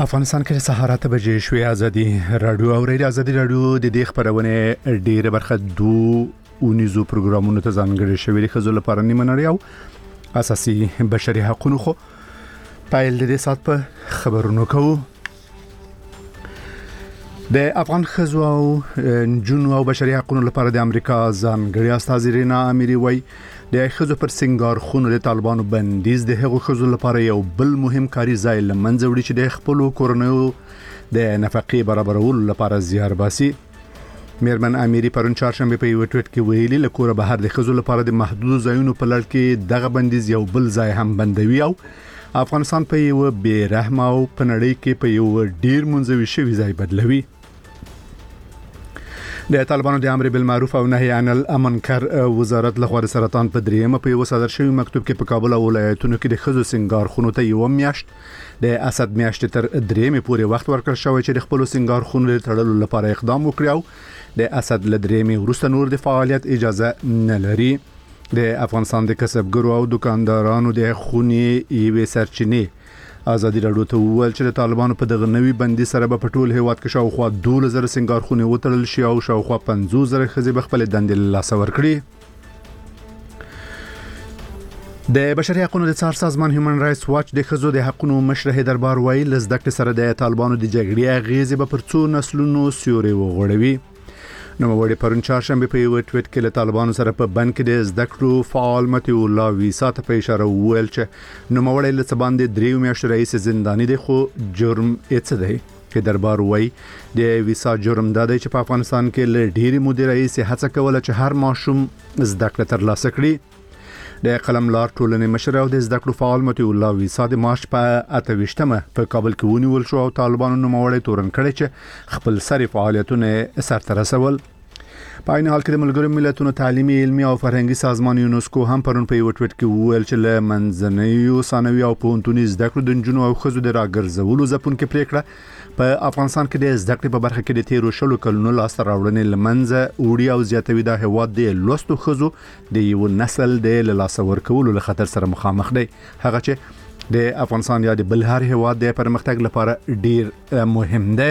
افغانستان کې سهار 8 بجې شوې ازادي رادیو او ازادي رادیو د دې خبرونه ډیره برخه ونیزو پروګرامونو ته ځانګړي شوی د خزو لپاره نیمه نړۍ او اساسي بشري حقوقو خو پایل د دې سات په خبرونو کوو. د افغان خزو او جنو او بشري حقوقو لپاره د امریکا ځانګړي استاذ رینا اميري وای د خزو پر سنگار خونو د طالبانو بندیز د هغو خزو لپاره یو بل مهم کاری ځای لمنځه وړي چې د خپل کورنیو د نفقې برابرولو لپاره زیار باسي. میرمن اميري پرون چهارشنبه په یو ټویټ کې ویلي لکه بهر د خزو لپاره د محدود ځایونو په لړ کې دغه بندیز یو بل ځای هم بندوي او افغانستان په یو بے رحم او په نړۍ کې په یو ډیر منځوي شوی ځای بدلوي. د طالبانو د امر بالمعروف او نهي عن المنکر وزارت لخوا د سرطان په دریمه په یو صدر شوی مکتوب کې په کابل او ولایتونو کې د خزو سنگار خونو ته یو میاشت د اسد میاشت تر دریمه پورې وخت ورکړ شوی چې د خپل سنگار خونو تړلو لپاره اقدام وکړي او د اسد لدریمه ورسته نور د فعالیت اجازه نه لري. د افغانستان د کسبګرو او دکاندارانو د خونې یوې سرچینې ازادي رادیو ته وویل چې د طالبانو په دغه نوي بندي سره په ټول هیواد کې شاوخوا 2000 سنگار خونې وتړل شي او شاوخوا 50000 خزي بخپل دندې لاس ورکړي. د بشري حقوقو د څار سازمان هیومن رائټس واچ د خزو د حقوقو مشرح دربار وایي لزدک سره د طالبانو د جګړې غیزه په پرڅو نسلونو سیوري وغوړوي. نو وړي پرون چهارشنبه په یو ټویټ کې له طالبانو سره په بند کې د زدکړو فعال متي الله ویسا ته په اشاره وویل چې نو وړي له سباند دریو میاشتې رئیس زنداني دی خو جرم یې څه دی چې دربار وایي د ویسا جرم دا دی چې په افغانستان کې له ډېری مدیر رئیس هڅه کوله چې هر ماشوم زدکړه ترلاسه کړي. د قلم لار ټولنې مشر او د زدکړو فعال متي الله ویسا د مارچ په 28مه په کابل کې ونیول شو او طالبانو نو وړي تورن کړي چې خپل سری فعالیتونه سرته رسول. په عین حال کې د ملګرو ملتونو تعلیمي علمي او فرهنګي سازمان یونسکو هم پرون په یو ټویټ کې وویل چې له منځنیو ثانوي او پوهنتوني زدکړو د جنونو او خزو د راګرځولو ځپونکو پریکړه په افغانستان کې د زدکړې په برخه کې د 13 کلونو لاس راوړنې لمنځه وړي او زیاتوي د هواد د لوستو خزو د یو نسل د لاس ورکولو له خطر سره مخامخ دی. هغه چې د افغانستان یا د بل هر هواد د پرمختګ لپاره ډیر مهم دی.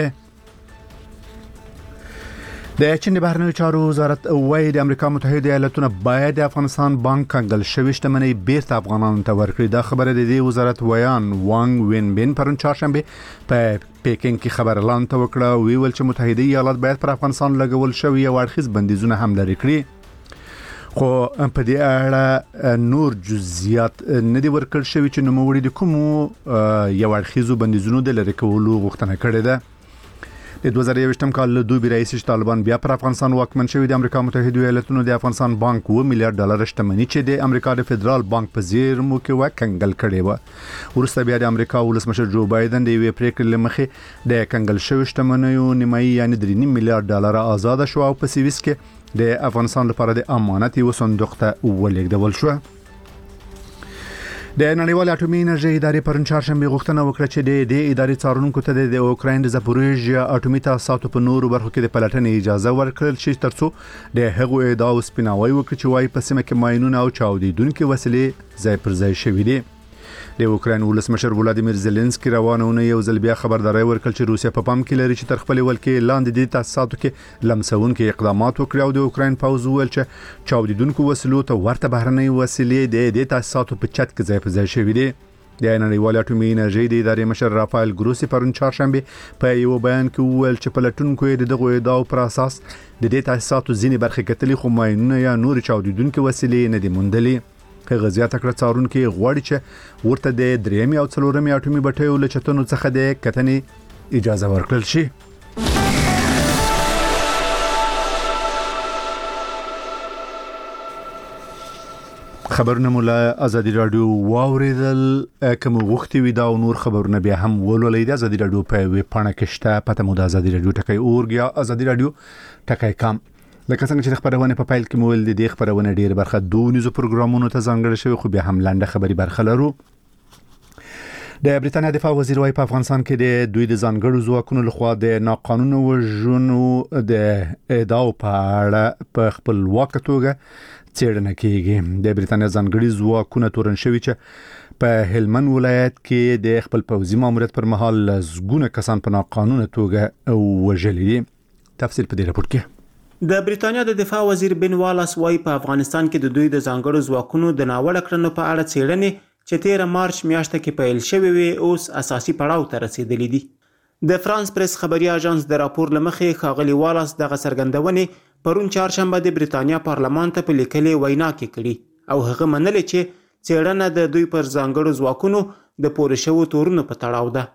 د چین بهرنیو چارو وزارت وايي د امریکا متحده ایالاتونو باید د افغانستان بانک کنګل شوی شتمنۍ بیرته افغانانو ته ورکړي. دا خبره د دې وزارت ویان وانګ وین بین پرون چهارشنبه په پیکینګ کې خبر اعلان ته وکړه او ویل چې متحده ایالات باید پر افغانستان لګول شوی یو اړخیز بندیزونه هم لري کړی. خو په دې اړه نور جزئیات نه دی ورکړل شوی چې نوموړي د کوم یو اړخیزو بندیزونو د لری کولو غوښتنه کړې ده. د 2021م کال له دوی رئیس طالبان بیا پر افغانستان واکمن شوی د امریکا متحده ایالاتونو د افغانستان بانک $1 میلیارډ شتمنۍ چې د امریکا د فدرال بانک په زیرمو کې وکنګل کړي و. ورسته بیا د امریکا ولسمشر جو بایدن د یوې پریکړې لمخې د کنګل شوی شتمنیو نیمایي یعنی $3 میلیارډ آزاد شو او په سویس کې د افغانستان لپاره د امانت یو صندوق ته ولېږدول شو. د نړیوال اټومي انرژي ادارې پرون چهارشنبه غوښتنه وکړه چې د ادارې څارونکو ته د اوکراین د زاپوریژیا اټومي تاسیساتو په نورو برخو کې د پلټنې اجازه ورکړل شي ترڅو د هغو ادعاو سپیناوی وکړي چې وايي په سیمه کې ماینونه او چاودیدونکو وسیلې ځای پر ځای شوې دي. د اوکراین ولسمشر ولادیمیر زيلنسکي روانونه یو ځل بیا خبرداري ورکړل چې روسیا په پام کې لري چې تر خپل ولکې لاندې د تاسیساتو کې لمسونکو اقدامات وکړي او د اوکراین پوځ ویل چې چاودیدونکو وسلو ته ورته بهرنۍ وسیلې د تاسیساتو په چت کې ځای په ځای شوې دي. د نړیوال اټومي انرژي د ادارې مشر رافایل ګروسی پرون چهارشنبه په یو بیان کې ویل چې پلټونکو دغه ادعاو پر اساس د تاسیساتو ځینې برخې کتلې خو ماینونه یا نور چاودیدونکو وسیلې نه دي موندلې. غزيات کړه څارونکو غواړي چې ورته د درېمې او څلورمې اټومي بټیو له چتونو څخه د کتنې اجازه ورکړل شي. خبرونه مولا ازادي رادیو واوریدل کوم وختي وی دا نور خبرونه بیا هم ولولې د ازادي رادیو په ویب پاڼه کې شته پته مو د ازادي رادیو ټکي اورګیا ازادي رادیو ټکي کام. لکه څنګه چې خبرونه په فایل کې مول دي خبرونه ډیر برخه دونیزو پروګرامونو ته ځانګړي شوی خو بیا هم لاندې خبري برخه لرو. د بریتانیا دفاع وزیر وايي په افغانستان کې د دوی د ځانګړو ځواکونو لخوا د ناقانونه وژنو د اعدام په اړه په خپلواکه توګه څېړنه کیږي. د بریتانیا ځانګړي ځواکونه تورن شوي چې په هلمند ولایت کې د خپل پوځي ماموریت پر مهال لزګونه کسان په ناقانونه توګه وژلي دي. تفصیل په دې راپور کې. د بریتانیا د دفاع وزیر بن والاس وايي په افغانستان کې د دوی د ځانګړو ځواکونو د ناوړه کړنو په اړه څېړنې چې 13 مارچ میاشته کې پیل شوې وي اوس اساسي پړاو ته رسیدلې دي. د فرانس پریس خبري اژانس د راپور لمخې ښاغلي والاس دغه څرګندونې پرون چهارشنبه د بریتانیا پارلمان ته په لیکلې وینا کې کړي او هغه منلې چې څېړنه د دوی پر ځانګړو ځواکونو د پوره شوو تورونو په تړاو ده.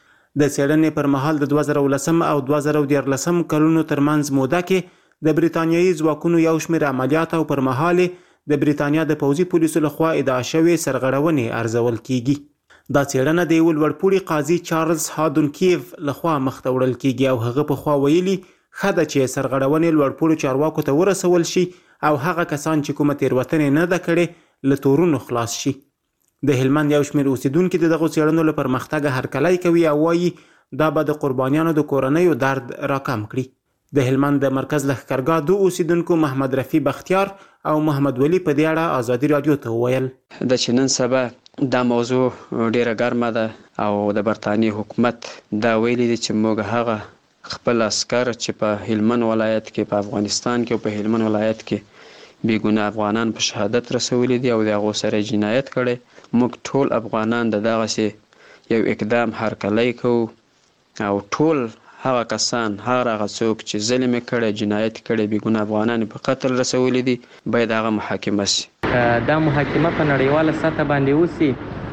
د څېړنې پر مهال د 2010 او 2014 کلونو ترمنځ موده کې د بریتانیایي ځواکونو یو شمېر عملیات او پر مهال د بریتانیا د پوځي پولیسو لخوا ادعا شوې سرغړونې ارزول کیږي. دا څېړنه د یو لوړپوړي قاضي چارلز هادونکیف لخوا مخته وړل کیږي او هغه په خوا ویلي ښه ده چې سرغړونې لوړپوړو چارواکو ته ورسول شي او هغه کسان چې کومه تېروتنې نه ده کړې له تورونو خلاص شي. د هلمند یو شمېر اوسیدونکي د دغو څېړنو له پرمختګه هرکلی کوي او وایي دا به د قربانیانو د کورنیو درد راکم کړي. د هلمند د مرکز لښکرګاه دوه اوسیدونکو محمد رفیع بختیار او محمد ولی په دې اړه ازادي رادیو ته وویل د چې نن سبا دا موضوع ډیره ګرمه ده او د برتانیې حکومت دا ویلي دي چې موږ هغه خپل عسکر چې په هلمند ولایت کې په افغانستان کې او په هلمند ولایت کې بیګونه افغانان په شهادت رسولي دي او د هغو سره جنایت کړی. موږ ټول افغانان د دغسې یو اقدام هرکلی کوو او ټول هغه کسان هغه څوک چې ظلم کړی جنایت کړی بیګونه افغانان په قتل رسولي دي باید هغه محاکمه شي. دا محاکمه په نړیواله سطح باندې وسی.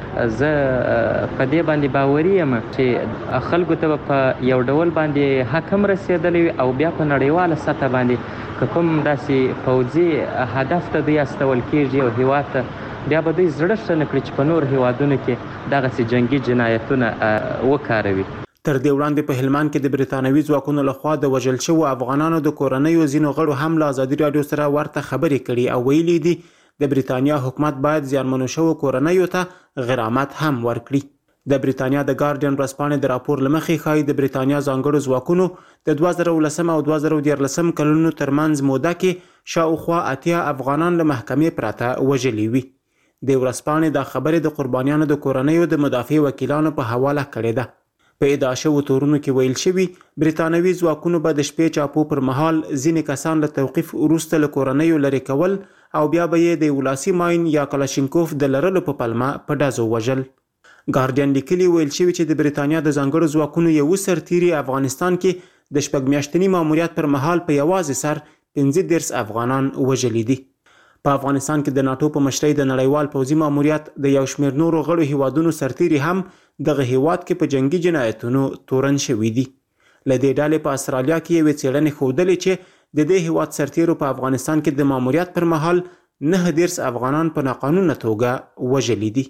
زه په دې باندې باوري یم چې خلکو ته په یو ډول باندې حکم رسیدلی او بیا په نړیواله سطح باندې کوم داسې پوځي هدف ته دوی استول کیږي او هیواد ته بیا به دوی زړه ښه نه کړي چې په نور هیوادونو کې دغسې جنګي جنایتونه وکاروي. تر دې وړاندې په هلمند کې د بریتانوي ځواکونو لخوا د وژل شوو افغانانو د کورنیو ځینو غړو هم له ازادي راډیو سره ورته خبرې کړي او ویلي دي د بریتانیا حکومت باید زیانمنو شوو کورنیو ته غرامت هم ورکړي. د بریتانیا د ګارډین ورځپاڼې د راپور له مخې ښایي د بریتانیا ځانګړو ځواکونو د 2010 او 2014 کلونو ترمنځ موده کې شاوخوا 80 افغانان له محکمې پرته وژلي وي. د ورځپاڼې دا خبرې د قربانیانو د کورنیو د مدافع وکیلانو په حواله کړې ده. په ادعا شوو تورونو کې ویل شوي بریتانوي ځواکونو به د شپې چاپو پر مهال ځینې کسان له توقیف وروسته له کورنیو لرې کول او بیا به یې د ولاسي ماین یا کلاشینکوف د لرلو په پلمه په ډزو وژل. ګارډین لیکلي ویل شوي چې د بریتانیا د ځانګړو ځواکونو یو سرتیري افغانستان کې د شپږ میاشتني ماموریت پر مهال په یوازې سر 15 افغانان وژلي دي. په افغانستان کې د ناتو په مشرۍ د نړیوال پوځي ماموریت د یو شمېر نورو غړو هیوادونو سرتیري هم دغه هیواد کې په جنگي جنایتونو تورن شوي دي. له دې ډلې په استرالیا کې یوې څېړنې ښودلې چې د دې هیواد سرتیرو په افغانستان کې د ماموریت پر مهال 19 افغانان په ناقانونه توګه وژلي دي.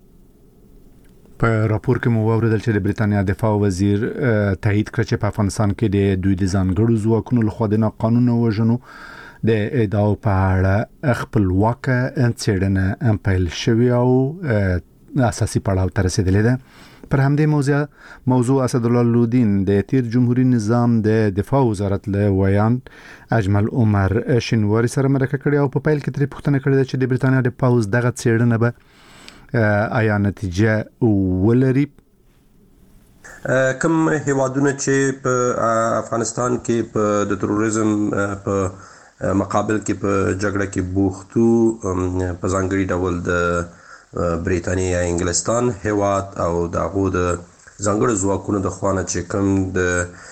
په راپور کې مو واوریدل چې د بریتانیا دفاع وزیر تایید کړ چې په افغانستان کې د دوی د ځانګړو ځواکونو لخوا د ناقانونه وژنو د اعدام په اړه خپلواکه څېړنه پیل شوې او اساسي پړاو ته رسیدلې ده. پر همدې موضوع اسدالله لودین د تیر جمهوریت نظام د دفاع وزارت له ویان اجمل عمر شینواری سره مرکه کړې او په پیل کې ترې پوښتنه کړې چې د بریتانیا د پوز دغه څېړنه به آیا نتیجه ولري. کوم هیوادونه چې په افغانستان کې په د تروریزم په مقابل کې په جګړه کې بوختو په ځانګړي ډول د بریتانیا یا انګلستان هیواد او د هغو د ځانګړو ځواکونو د خوا چې کوم د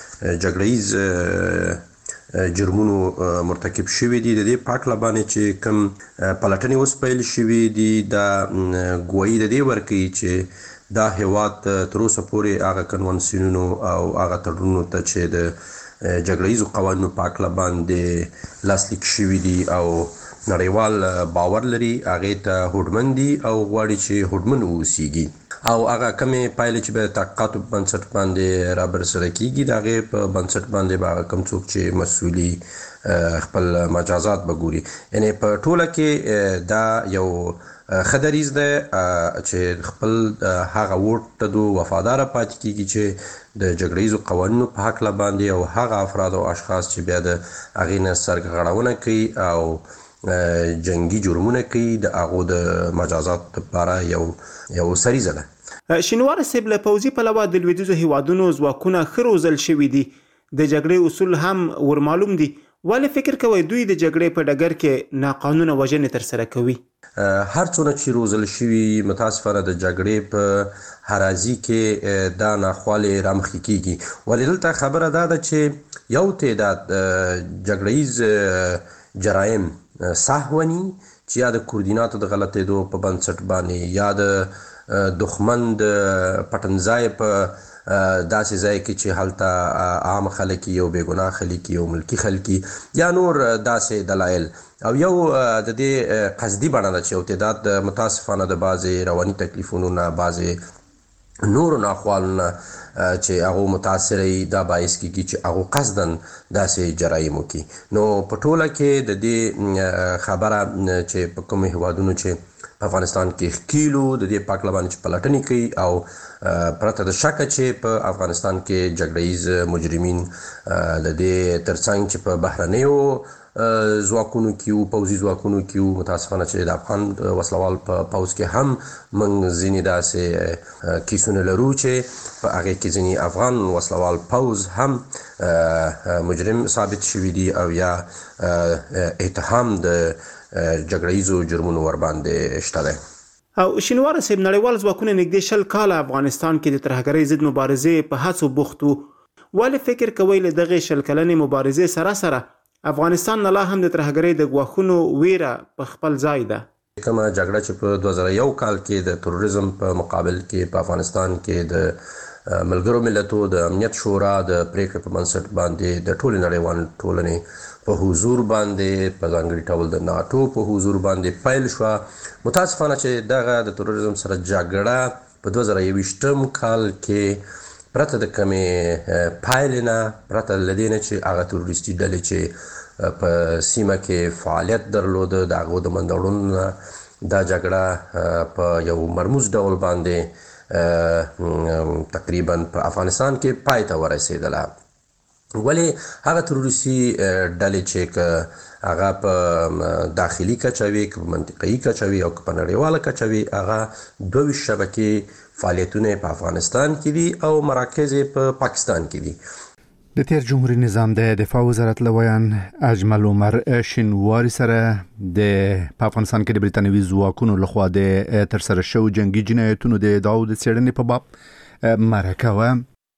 جګړیز جرمونو مرتکب شوي دي د دې په هکله باندې چې کوم پلټنې اوس پیل شوي دي دا ګواهي د دې ورکوي چې دا هیواد تر اوسه پورې هغه کنوانسیونونو او هغه تړونونو ته چې د جګړیزو قوانینو په هکله باندې لاسلیک شوي دي او نړیوال باور لري هغې ته هوډمن دي او غواړي چې هوډمن واوسیږي. او هغه کمې پایلې چې به تحقیقاتو په بنسټ باندې را برسره کیږي د هغې په بنسټ باندې به کم څوک چې مسؤلي خپل مجازات به ګوري. یعنې په ټوله کې دا یو ښه دریځ دی چې خپل هغه ووټ ته دو وفاداره پاتې کیږي چې د جګړه ییزو قوانینو په هکله باندې او هغه افراد او اشخاص چې بیا د هغې نه سرغړونه کوي او جنگي جرمونه کوي د هغو د مجازات لپاره یو سریزه ده. شینواره صاحب له پوځي پلوه د لویدیځو هیوادونو ځواکونه ښه روزل شوي دي، د جګړې اصول هم ورمعلوم دي، ولې فکر کوئ دوی د جګړې په ډګر کې ناقانونه وژنې ترسره کوي؟ هر څونه چې روزل شوي متاسفانه د جګړې په هرازي کې دا ناخوالې رامخکې کیږي. ولې دلته خبره دا ده چې یو تعداد جګړه ییز جرایم سهوني چې یا د کوردیناتو د غلطېدو په بنسټ باندې یا د دښمن د پټنځای په داسې ځای کې چې هلته عام خلک یو بېګناه خلک یو ملکي خلک یا نور داسې دلایل او یو د دې قصدي بڼه ده چې یو تعداد متاسفانه د بعضې رواني تکلیفونو نه بعضې نورو ناخوالو نه چې هغو متاثره دا باعث کیږي چې هغو قصداً داسې جرایم وکړي. نو په ټوله کې د دې خبره چې په کومو هیوادونو چې په افغانستان کې ښکیلو د دې په هکله باندې چې پلټنې کوي او پرته د شکه چې په افغانستان کې جګړه ییز مجرمین د دې ترڅنګ چې په بهرنیو ځواکونو کې وو، پوځي ځواکونو کې وو، متاسفانه چې د افغان وسلوال په پوځ کې هم موږ ځینې داسې کیسونه لرو چې په هغې کې ځینې افغان وسلوال پوځ هم مجرم ثابت شوي دي او یا اتهام د جګړه ییزو جرمونو ورباندې شته دی. او شینواره صاحب نړیوال ځواکونه نږدې 20 کاله افغانستان کې د ترهګرۍ ضد مبارزې په هڅو بوخت وو، ولې فکر کوئ له دغې 20 کلنې مبارزې سره سره افغانستان نه لا هم د ترهګرۍ د ګواښونو ویره په خپل ځای ده؟ کومه جګړه چې په 2001 کال کې د تروریزم په مقابل کې په افغانستان کې د ملګرو ملتو د امنیت شورا د پریکړې په بنسټ باندې د ټولې نړیوالې ټولنې په حضور باندې په ځانګړي ډول د ناټو په حضور باندې پیل شوه. متاسفانه چې دغه د تروریزم سره جګړه په 2021 کال کې پرته د کمې پایلې نه، پرته له دې نه چې هغه تروریستي ډلې چې په سیمه کې فعالیت درلوده د هغو د منځه وړلو نه دا جګړه په یو مرموز ډول باندې تقریبا په افغانستان کې پای ته ورسېدله. ولې هغه تروریستي ډلې چې هغه په داخلي کچه وي، که په منطقه‌یي کچه وي او که په نړیواله کچه وي، هغه 22 شبکې فعالیتونه په افغانستان کې دي او مراکز په پاکستان کې دي. د تیر جمهوریت نظام د دفاع وزارت لویان اجمل عمر شینواری سره په افغانستان کې د بریتانوي ځواکونو لخوا د ترسره شوو جنگي جنایتونو د ادعاو د څېړنې په باب مرکه وه.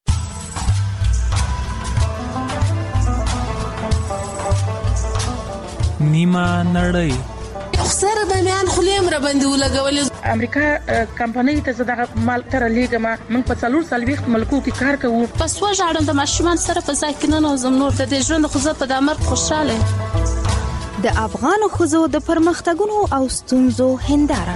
نیمه نړۍ سره د میان خلیم را باندې ولګولې امریکا کمپنۍ ته زده مال تر لیګه موږ په 440 ملکو کې کار کوو. پس وژاړم د ماشومان سره په ځای کې نه نوزم نور د دې ژوند خو زه په د مرګ خوشاله. د افغان ښځو د پرمختګونو او ستونزو هنداره.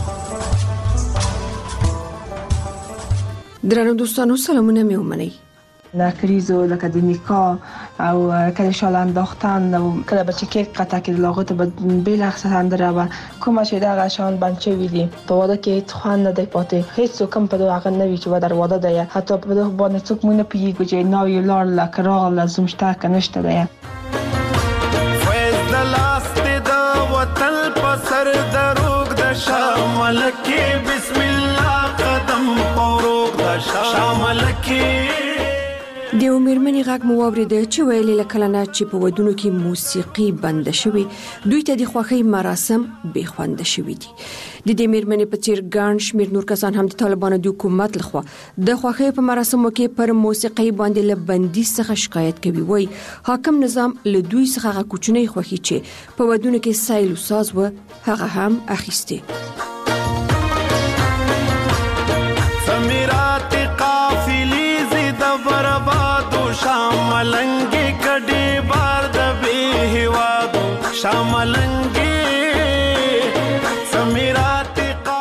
درنو دوستانو سلامونه می ومنئ. نکریزو لکه د نیکا او کله شال انداختن او کله بچه کیک قطع کې لاغت به بیل اخساندره و کومه چې دا غشان بنچه ویدي په واده کې خوان نه دی پاتې هیڅ کوم په دغه نوی چې ودر واده دی حتی په دغه باندې څوک مونږ نه پیږي چې نو یو لار لکراغ لازم شته کنيشته دی. فیض د لاست د وطن په سر دروغ د شامل کې بسم الله قدم پوروغ د شامل کې د میرمنې غږ مو واورېده چې ویلي لکلنه چې په ودونو کې موسیقي بند شوي دوی ته د خوښۍ مراسم بې خونده شوي دي. د دې میرمنې په څیر ګڼ شمېر نور کسان هم د طالبانو د حکومت لخوا د خوښۍ په مراسمو کې پر موسیقۍ باندې له بندیز څخه شکایت کوي. وایي حاکم نظام له دوی څخه هغه کوچنۍ خوښي چې په ودونو کې سیل و ساز و هغه هم اخیستې. شاملنګي کډي بار د به هوادو شاملنګي سمیرات قافي.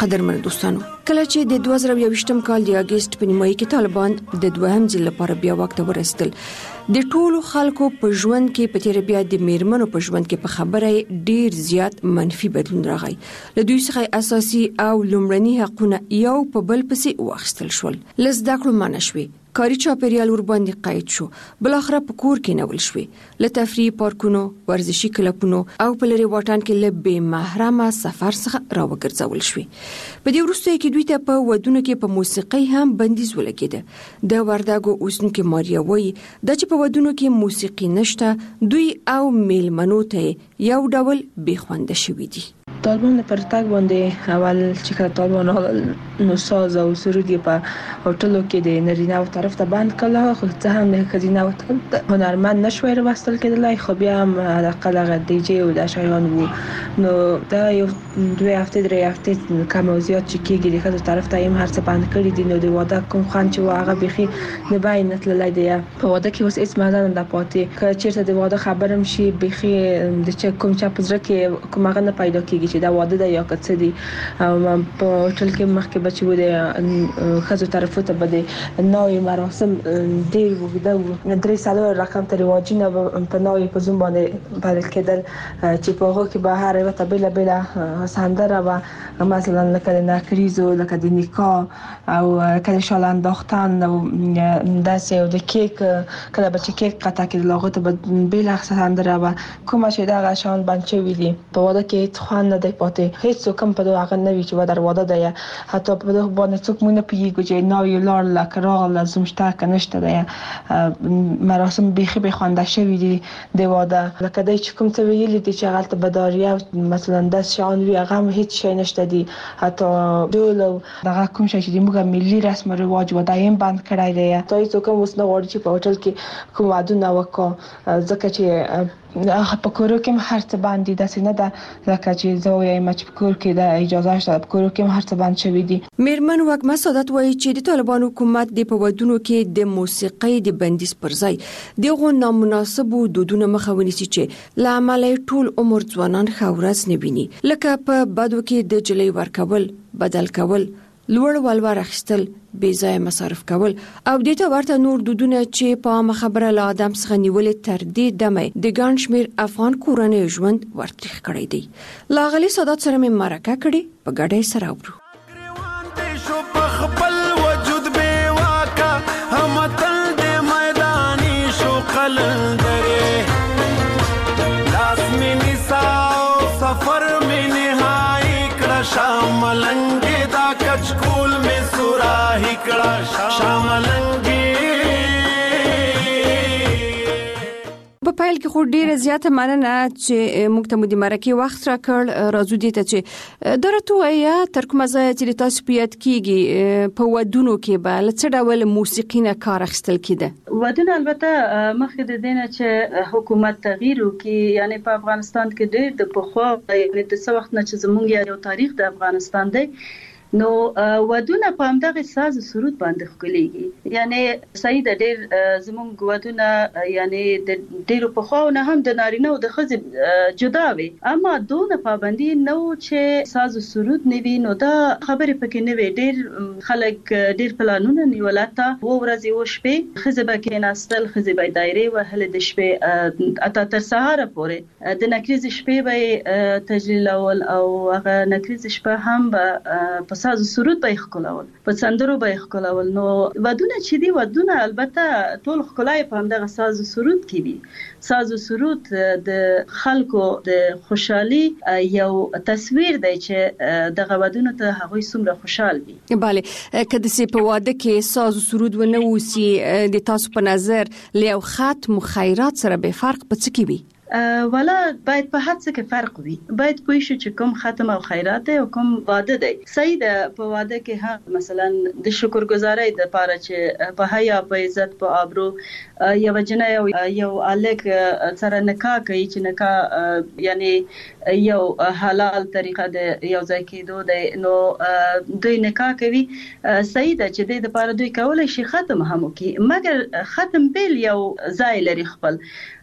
قدرمن دوستانو، کله چې د 2021م کال د اگست په نیمایي کې طالبان د دوهم ځل لپاره بیا واک ته ورسېدل، د ټولو خلکو په ژوند کې په تیر بیا د میرمنو په ژوند کې په خبره ډیر زیات منفي بدلون راغی. له دوی څخه اساسي او لومړني حقونه یو په بل پسې واخیستل شول. لزده کړو منع شوې، کاري چاپیریال ورباندې قید شو، بل اخره په کور کې نول شوې، له تفریح پارکونو، ورزشي کلبونو او په لري واټن کې له بې محرمه سفر څخه راوګرځول شوې. په دې وروسته کې دوی ته په ودونو کې په موسیقي هم بندیز ولګېده. د وردګو اوسنکې ماریا وایي د چې په ودونو کې موسیقي نشته، دوی او میلمنو ته یو ډول بې خونده شوي دي. طالبان پر تاګ باندې اول چې کله طالبان نو ساز او سرود په هوټلو کې د نارینه او طرف ته بند کړه، خو ځه هم د خزینه او هنرمند نشوي راوستل کېدلای، خو بیا هم علاقه دی جی او د شایان وو. نو دا یو 2 هفته 3 هفته کم او زیات چې کېږي د خزو طرف ته هم هر څه بند کړی دي. نو د واده کوم خان چې هغه بيخي نه باید نتللای دی په واده کې اوس هیڅ مزه نه پاتې، که چیرته د واده خبرم شي بيخي د چا کوم چا پزره کې کوم هغه نه پیدا کېږي چې دا واده دی یا څه دی. په هوټل کې مخکې بچي وو د خزو طرفو ته بده نوې مراسم ډیر وګدا وو، 3 رقم ته رواجونه په نوې په زوم باندې بدل کېدل چې په هغه کې به هر یو ته بل سندره و مثلا لکه د نکریزو، لکه د نکاح او کله شال انداختن او داسې او د کیک کله بچی کیک قطع کېدل هغه ته بل سندره و کومه چې دا غشان بنچوي دي. په واده کې خوان نه دی پاتې، هیڅ څوک په دغه نوي چې ودر واده دی، حتی په دغه باندې څوک مونږ نه پیږي چې نوې لار لکراغ لازم شته کنيشته دی. مراسم بيخي به خوانده شوی دي د واده، لکه دای چې کوم څه ویلي دي چې غلط بداریه مثلا د شان وی هغه هیڅ شي نشته دي، حتی ډول دغه کوم شي چې موږ ملي رسم رواج و دایم بند کړای دی. ته هیڅ کوم وس نه غواړي چې په هوټل کې کوم واده وکړو، ځکه چې په کورو کې هر څه باندې داسې نه ده لکه چې زه وایم چې په کور کې د اجازه شته، په کورو کې هر څه باندې شوی دي. میرمن وګما سعادت وایي چې د طالبان حکومت د په ودونو کې د موسیقي د بندیز پر ځای دغه نامناسبو دودونو مخه ونیسي چې لامل ټول عمر ځوانان خاورز نه ویني، لکه په بدو کې د جلې ورکول، بدل کول، لوړ ولور اخیستل، بې ځای مصرف کول او د ته ورته نور دودونه چې په عامه خبره له آدم څخه نیولې تر دې دمه د ګڼ شمېر افغان کورنۍ ژوند ورتریخ کړی دی. لاغلي سعادت سره مې مرکه کړې، په ګډه سره وبرو. خپل وجود بے واکا هم تل د میدانی شو قلندره لاس می نساو سفر می نهایی کړه شاملنګ دا کچکول می سوراهی کړه شاملنګ. په پایل کې خو ډیره زیاته مننه چې موږ ته مو د مرکه وخت راکړ. راځو دې ته چې درته وایا تر کومه ځای چې تاسو پیات کیږي په ودونو کې به څه ډول موسیقي نه کار اخیستل کیده؟ ودونه البته مخکې د دینه چې حکومت تغییر وکړي، یعنی په افغانستان کې ډېر د پخوا یعنی د څو وخت نه چې زموږ یو تاریخ د افغانستان دی، نو ودونه په همدغه ساز سرود باندې خلېږي. یعنی سید ډېر زموږ ودونه یعنی د ډېر په خواونه هم د نارینه او د ښځې جدا وي، اما دونه پابندي نو چې ساز سرود نیوي، نو دا خبرې پکې نه وي. ډېر خلک ډېر پلانونه نیولته و ورځې و شپې ښځې به کېناستل، ښځې به دایرې وهلې د شپې اته تر سهاره پورې، د نکریز شپې به تجلیلول او هغه نکریز شپه هم به ساز سرود به خکولول، په سندرو به خکولول. نو ودونه چې دی ودونه البته ټول خکلای په همدغه ساز سرود کې وي. ساز سرود د خلکو د خوشحالي یو تصویر دی چې دغه ودونه ته هغوی څومره خوشحال وي. بله، کله چې په واده کې ساز سرود ونه وسی د تاسو په نظر له ختم خیرات سره به فرق په څه کې وي؟ ولا باید په هڅه کې فرق وي، باید پوه شو چې کوم ختم او خیرات دی او کوم واده دی. صحیح ده په واده کې هم مثلا د شکرګزارۍ د لپاره چې په حیا، په عزت، په آبرو یو جنای او یو الک سره نکاح کوي چې نکاح یعنی یو حلال طریقه د یو ځای کېدو دی، نو دوی نکاح کوي. صحیح ده چې د لپاره دوی کولای شي ختم هم وکړي، مګر ختم بیل یو ځای لري خپل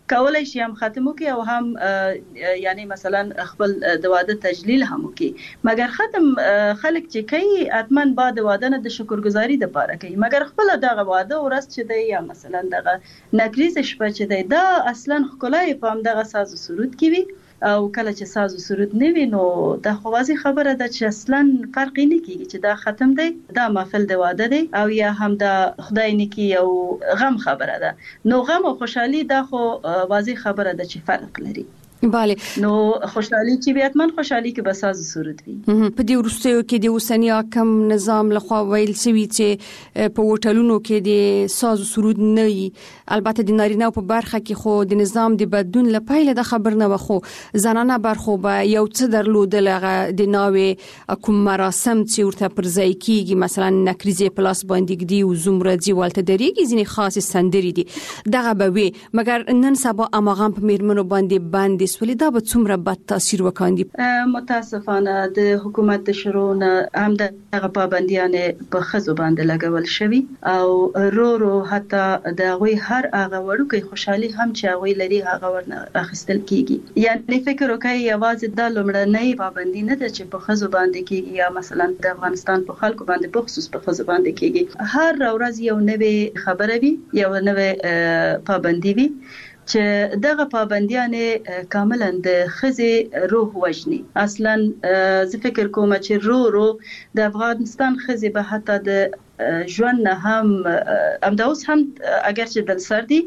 کولای شي هم ختم وکړي او هم یعنی مثلا خپل د واده تجلیل هم وکړي. مګر ختم خلک چې کوي اتمن بعد واده نه د شکرګزاري د پاره کوي، مګر خپل دغه واده ورځ چې دی یا مثلا دغه نکریز شپه چې دی دا اصلا خلای په هم دغه ساز و سرود کې وي او کله چې ساز و سرود نه وي نو د خوازي خبره ده چې اصلا فرق نه کیږي چې دا ختم دی دا محفل د واده دی او یا هم د خدای نکی او غم خبره ده. نو غم او خوشحالي دا خو واضح خبره ده چې فرق لري. بله نو خوشحالي چې بیاتمن خوشحالي کې بس ساز سرود وي. په دې وروستیو کې د اوسنی حکم نظام لخوا ویل شوی چې په هوټلونو کې د ساز سرود نه وي. البته د نارینه په برخه کې خو د نظام د بدلون لپاره د خبر نه وخو زنانه برخو به یو څه درلودل د ناوې کوم مراسم چې ورته پر ځای کیږي مثلا نکریزه پلاس باندې دی او زمردي والته درېږي ځینې خاص سندري دي دغه به وي، مګر نن سبا اماغه په میرمنو باندې سولې دا به څومره بد تاثیر وکاندي. متاسفانه د حکومت د شروع هم دغه پابندیانه په خزو باندې لګول شوی او رو حتی د غوي هر هغه وړوکی خوشحالي هم چې غوي لري هغه ورنه اخیستل کیږي. یعنی فکر وکړئ یوازې د لومړنۍ پابندی نه ده چې په خزو باندې کیږي یا مثلا د افغانستان په خلکو باندې په خصوص په خزو باندې کیږي. هر ورځ یو نوې خبره وي یو نوې پابندی وي چې دغه پابندیانه کاملا د خزي روح وجني. اصلا زه فکر کوم چې د افغانستان خزي به حتی د ژوند هم امداوس هم اگر چې دل سر دي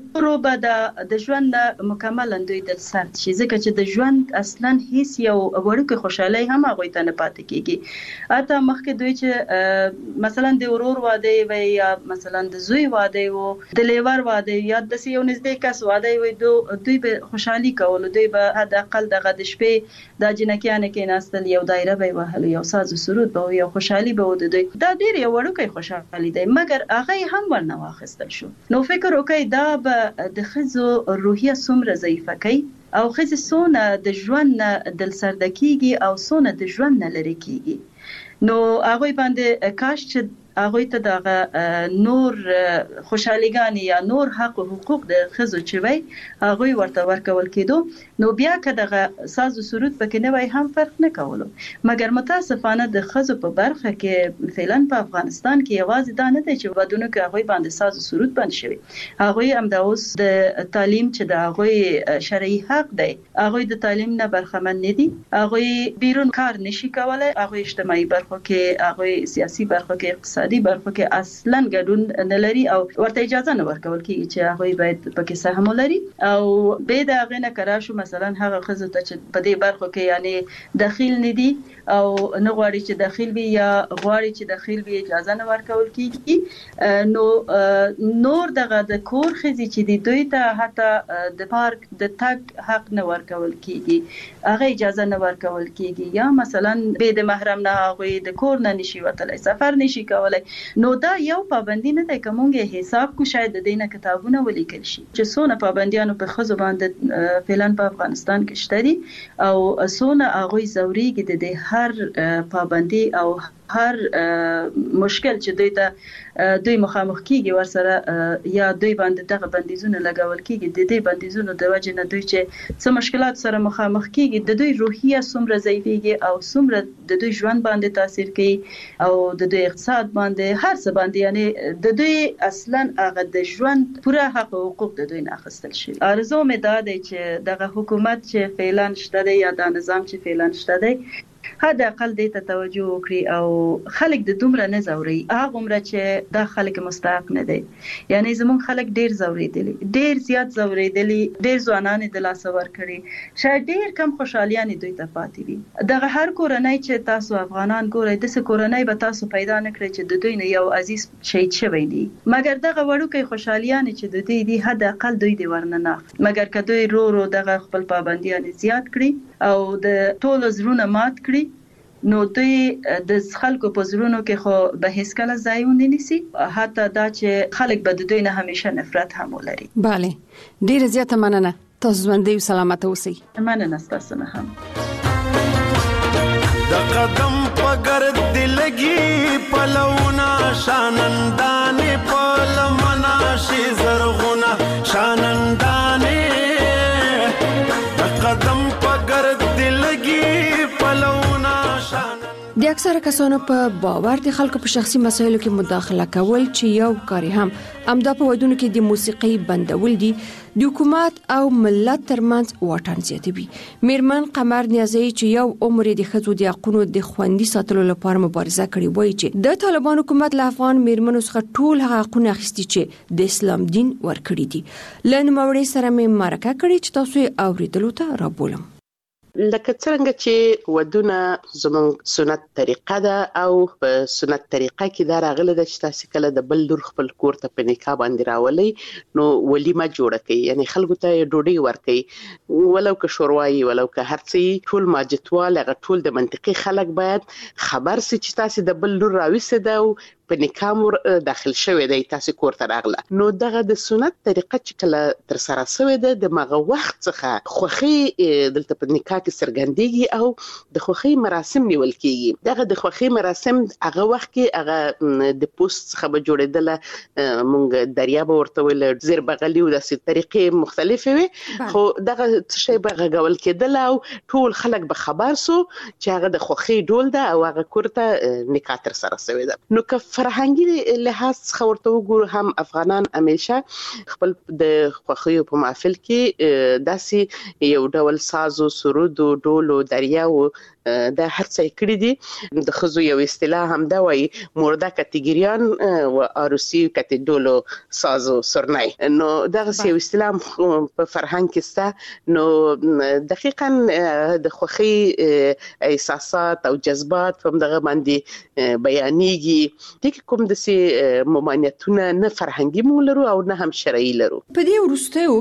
به د ژوند مکمل دوی دل سر شي ځکه چې د ژوند اصلا هیڅ یو وړوکی خوشحالي هم هغه ته نه پاتې کیږي. اته مخکې دوی چې مثلا د ورور واده وي یا مثلا د زوی واده وو د لیور واده یا د یو نږدې کس واده وي دوی به خوشحالي کول دوی به حد اقل دغه د شپې د جنکیانه کې ناستل یو دایره به وهل یو ساز سرود به یو خوشحالي به ود دوی دا ډیر یو وړوکی خوشحالي دی مګر هغه هم ورنه واخیستل شو. نو فکر وکړئ دا به د خزو روحیه څومره ضعیفه کوي او خزي سونه د ژوند دل سردکیږي او سونه د ژوند لری کیږي. نو هغه باندې کاش چې هغه ته د نور خوشحاليګان یا نور حق او حقوق د خزو چوي هغه ورته ورکول کېدو نو بیا کداغه ساز او سرود پکې نه وای هم فرق نه کولو. مګر متاسفانه د خزو په برخه کې فعلا په افغانستان کې یوازې دا نه دی چې ودونه کې هغه باندې ساز او سرود باندې شوی. هغه هم د اوس د تعلیم چې د هغه شرعي حق دی هغه د تعلیم نه برخمن نه دي. هغه بیرون کار نشي کولای، هغه اجتماعي برخه کې هغه سیاسي برخه کې اقتصادي برخه کې اصلا ګډون نه لري او ورته اجازه نه ورکول کیږي چې هغه باید پکې سهم ولري او به دا غنه کرا شو مثلا هغه خزو ته چې په دې برخه کې یعنی داخل نه دي او نه غواړي چې داخل وي یا غواړي چې داخل وي اجازه نه ورکول کیږي. نو نور دغه د کور خزي چې دی دوی ته حتی د پارک د تګ حق نه ورکول کیږي، هغه اجازه نه ورکول کیږي یا مثلا به د محرم نه هغه د کور نه نشي وتلای سفر نشي کولای. نو دا یو پابندی نه ده کومه حساب کو شاید د دینه کتابونه ولیکل شي چې سونه پابندیانو په خزو باندې فعلا په افغانستان کې شته دي او سونه هغه زوريږي د هر پابندی او هر مشکل چې دوی مخامخ کیږي ورسره یا دوی باندې دغه بندیزونه لګول کیږي د دې بندیزونو د وجه نه دوی چې څه مشکلات سره مخامخ کیږي د دوی روحیه څومره ضعیفيږي او څومره د دوی ژوند باندې تاثیر کوي او د دوی اقتصاد باندې هر څه باندې یعنی د دوی اصلا هغه د ژوند پوره حق او حقوق د دوی نه اخیستل شي. ارزو مې دا دی چې دغه حکومت چې فعلا شته دی یا د نظام چې فعلا شته دی حد اقل دې ته توجه وکړي او خلک د دومره نه زوري هغه عمره چې دا خلک مستحق نه دي. یعنی زمون خلک ډیر زوریدلی ډیر زیات زوریدلی ډیر ځوانان د لاس ور کړی شاید ډیر کم خوشحالیان دوی ته پاتې دي. دغه هر کورنۍ چې تاسو افغانان ګورئ د څه کورنۍ به تاسو پیدا نه کړئ چې د دوی نه یو عزیز شهید شوی دی مګر دغه وړوکی خوشحالیان چې د دوی دی حد اقل دوی دی ورننه مګر که دوی رو دغه خپل پابندیان زیات کړي او د ټولو زړونه مات کړي نو دوی د خلکو په زړونو کې خو به هیڅ کله ځای ونه نیسي حتی دا چې خلک به د دوی نه همیشه نفرت هم ولري. bale ډیره زیاته مننه تاسو ژوندۍ او سلامت اوسئ. مننه تاسو نه هم. د قدم پګر دلګي پلونا شانندان پلمنا شي زرغونه شانندان لګي پلونا شان د اکثره کسانو په باور د خلکو په شخصي مسایلو کې مداخله کول چې یو کاری هم امدا په ودونو کې د موسیقي بندول دي د حکومت او ملت ترمنځ واټن زیاتوي. میرمن قمر نیازی چې یو عمر د ښځو د حقوقو د خوندي ساتلو لپاره مبارزه کړې وایي چې د طالبان حکومت له افغان میرمنو څخه ټول هغه حقوق اخیستي چې د اسلام دین ورکړي دي. له نوموړي سره مې مرکه کړې چې تاسو یې اوریدلو ته رابولم. لکه څنګه چې ودونه زموږ سنت طریقه ده او په سنت طریقه کې دا راغله چې تاسو کله د بل لور خپل کور ته په نکاح باندې راولي نو ولیمه جوړه کوي، یعنی خلکو ته ډوډۍ ورکوي، ولو که شوروایي ولو که هرڅه، ټول ماجتوال هغه ټول د منطقي خلک باید خبر سي چې تاسو د بل لور راويسه ده او په نکاح مور داخل شوی دی، تاسو کور ته راغله. نو دغه د سنت طریقه چې کله تر سره شوی ده د مغه وخت څخه خوخي دلته په نکاح کې سرګندېږي او د خوخي مراسم نیول کیږي. دغه د خوخي مراسم هغه وخت کې هغه د پوسټ څخه به جوړېدل، مونږ دریاب ورته ویل، زیر بغلی او د طریقې مختلفه وي، خو دغه شی به غوول کېدل او ټول خلک به خبر سو چې هغه د خوخي ډول ده او هغه کور ته نکاح تر سره شوی ده. نو که فرهنګي لحاظ څخه ورته وګورو هم افغانان همیشه خپل د خوخیو په محفل کې داسې یو ډول ساز او سرود او ډول او دریا او د هرڅه کړی دي. د خزو یو اصطلاح هم دا وایي مرده کاتګریان او عروسی کاتډولو ساز او سرنای. نو دغه یو اصطلاح په فرهنګ کې سته. نو دقیقاً د خوخي احساسات او جذبات هم دغه باندې بیانېږي. د کوم د سي ممانعتونه نه فرهنګي مولرو او نه هم شرعي لرو. په دې ورستیو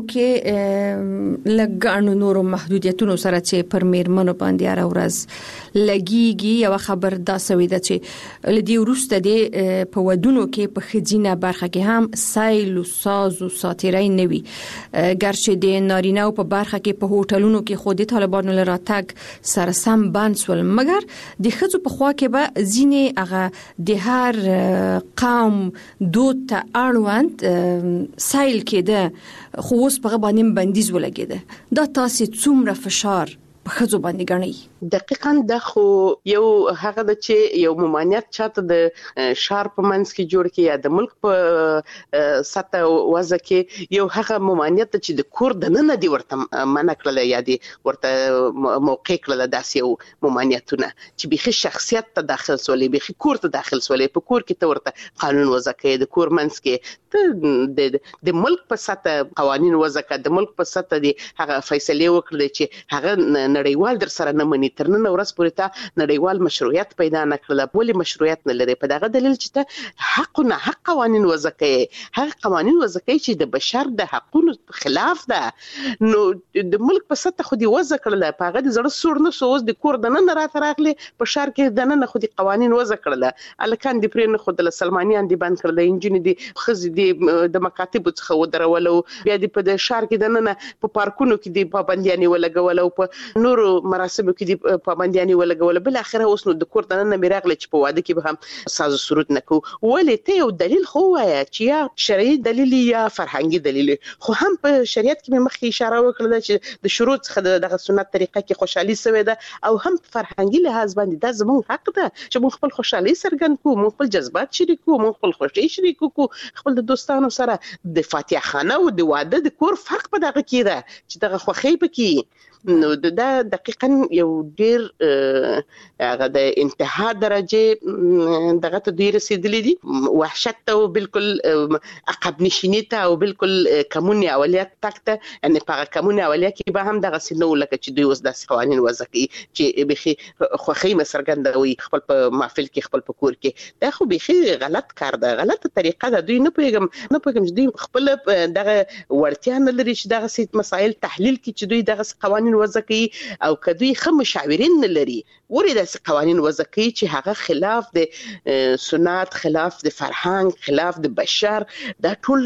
کې لګانو نورو محدودیتونو سره چې پر میرمنو باندې هر ورځ لګيږي. یو خبر دا سوي ده چې لدی ورسته د په ودونو کې په خزینه برخه کې هم سایل او ساز او ساتیرای نوي، ګرچې د نارینه په برخه کې په هوټلونو کې خودي طالبانو لراتګ سره سم بانسول، مګر د خزو په خوا کې به ځینې هغه د هر قوم دود ته اړوند سایل کېده، خو اوس په باندې بندیز ولګېده. دا تاسو څومره فشار په خزو باندې غني؟ دقیقاً دا خو یو هغه د چې یو ممانعت چاته د شهر په منځ کې جوړ کې یا د ملک په سطح وضع کې یو هغه ممانعت چې د کور د نن دی ورته منع کړل یا دی ورته موقع کړل، داسې یو ممانعتونه چې بيخي شخصیت ته داخل سولې، بيخي کور ته داخل سولې، په کور کې ته ورته قانون وضع کړي، د کور منځ کې د ملک په سطح قوانين وضع کړي، د ملک په سطح دی هغه فیصله وکړي چې هغه نړیوال در سره نه مني. تر نن ورځ پورې ته نړیوال مشروعیت پیدا نه کړل، ولې مشروعیت نه لري؟ په دغه دلیل چې ته حق نه حق قوانين وضع کړي، هغه قوانين وضع کړي چې د بشر د حقوقو خلاف ده. نو د ملک په سطح خو دی وضع کړل، په هغه د زړه سور نه سوز د کور د نن راته راغلي، په شهر کې د نن خو دی قوانين وضع کړل، الکان دی پرې نه خو د سلمانیان دی بند کړل، انجن دی خزي دی د مکاتب څخه ودرولو، بیا دی په شهر کې د نن په پارکونو کې دی پابندیان ولګول او په نورو مراسمو کې دی پابندیانی ولګول. بل اخره اوس نو د کور ته نه میراغله چې په واده کې به هم ساز سرود نکو. ولې ته یو دلیل خو وایي چې یا شرعي دلیل یا فرهنګي دلیل، خو هم په شریعت کې مخکې اشاره وکړه چې د شروط څخه دغه سنت طریقه کې خوشحالي سوي ده او هم فرهنګي لحاظ باندې دا زموږ حق ده چې موږ خپل خوشحالي څرګند کوو، موږ خپل جذبات شریکو، موږ خپل خوشي شریکو کو، خپل د دوستانو سره د فاتحه خانه او د واده د کور فرق په دغه کې ده چې دغه خوخي پکې. نو دا دقیقاً یو ډیر هغه د انتها درجه دغه ته ډیر رسیدلی دي، وحشت ته بالکل عقب نشینی ته او بالکل کمونی اولیت تکته، ان په کمونی اولیت کې به هم دغه سينو لکه چې دوی اوس د قوانين وضع کوي چې بخي خوخي مسرګندوي خپل په محفل کې خپل په کور کې. دا خو بخي غلط کار ده، غلطه طریقه ده. دوی نه پوهیږم چې دوی خپل دغه ورتیا نه لري چې دغه سیت مسائل تحلیل کې چې دوی دغه قوانين وضع کوي او کدوې خه مشاورین نه لري، ورې د قوانین وضع کوي چې هغه خلاف د سنت، خلاف د فرهنګ، خلاف د بشر، دا ټول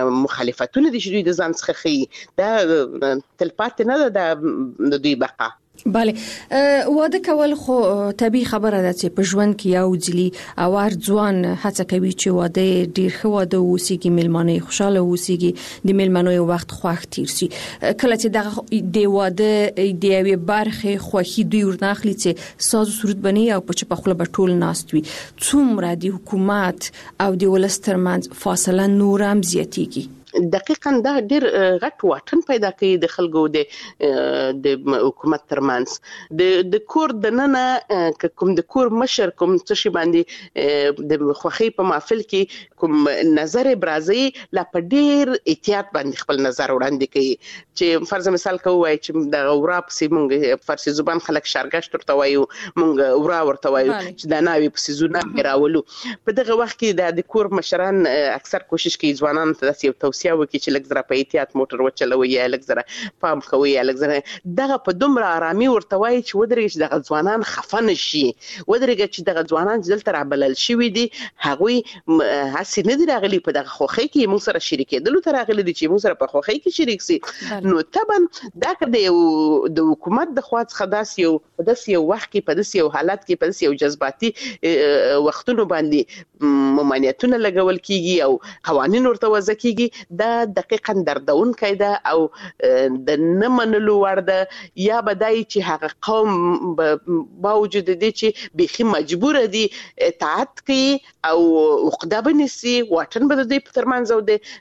مخالفتونه دي چې دوی د ځان څخه خي. دا تلپات نه ده د دوی بقا. بله واده کول خو طبيعي خبره ده چې په ژوند کې یو ځلی او هر ځوان هڅه کوي چې واده ډیر ښه واده وسیږي ملمانه خوشاله وسیږي د ملمانو وخت خوښ تیر شي کله چې دغه د واده د یوې برخه خوښي دوی ورناخلي چې ساز صورت بني او په خپل بټول ناست وي څومره د حکومت او د ولسترمنځ فاصله نور هم زیاتېږي دقیقاً دا ډیر غټ واټن پیدا کوي د خلکو د حکومت ترمنځ د کور د ننه کوم د کور مشر کوم څه شي باندې د خوخي په محفل کې کوم نظر برازي لا په ډیر احتیاط باندې خپل نظر وړاندې کوي چې فرض مثال کوي چې د اورا په سیمونګ فارسی زبان خلک شارګشت ورته وایو مونږ اورا ورته وایو چې د ناوي په سيزونه راولو په دغه وخت کې د کور مشران اکثر کوشش کوي ځوانان ته د توصيه وکړي چې لږ زره په احتیاط موټر وچلوي یا لږ زره پام کوي یا لږ زره دغه په دومره آرامي ورته وایي چې ودرېږي چې دغه ځوانان خفه نشي ودرېږي چې دغه ځوانان دلته رابلل شوي دي هغوی هسې نه دي راغلي په دغه خوښۍ کې موږ سره شریکېدلو ته راغلي دي چې موږ سره په خوښۍ کې شریک سي نو طبعا دا که د حکومت د خوا څخه داسې یو وخت کې په داسې یو حالت کې په داسې یو جذباتي وختونو باندې ممانعتونه لګول کیږي او قوانین ورته وضع کیږي دا دقیقاً دردونکی ده او د نه منلو وړ ده یا بدای چې هغه قوم باوجود دي چې بيخي مجبور دي اطاعت کوي او عقده بنسي واټن به د ترمنځ او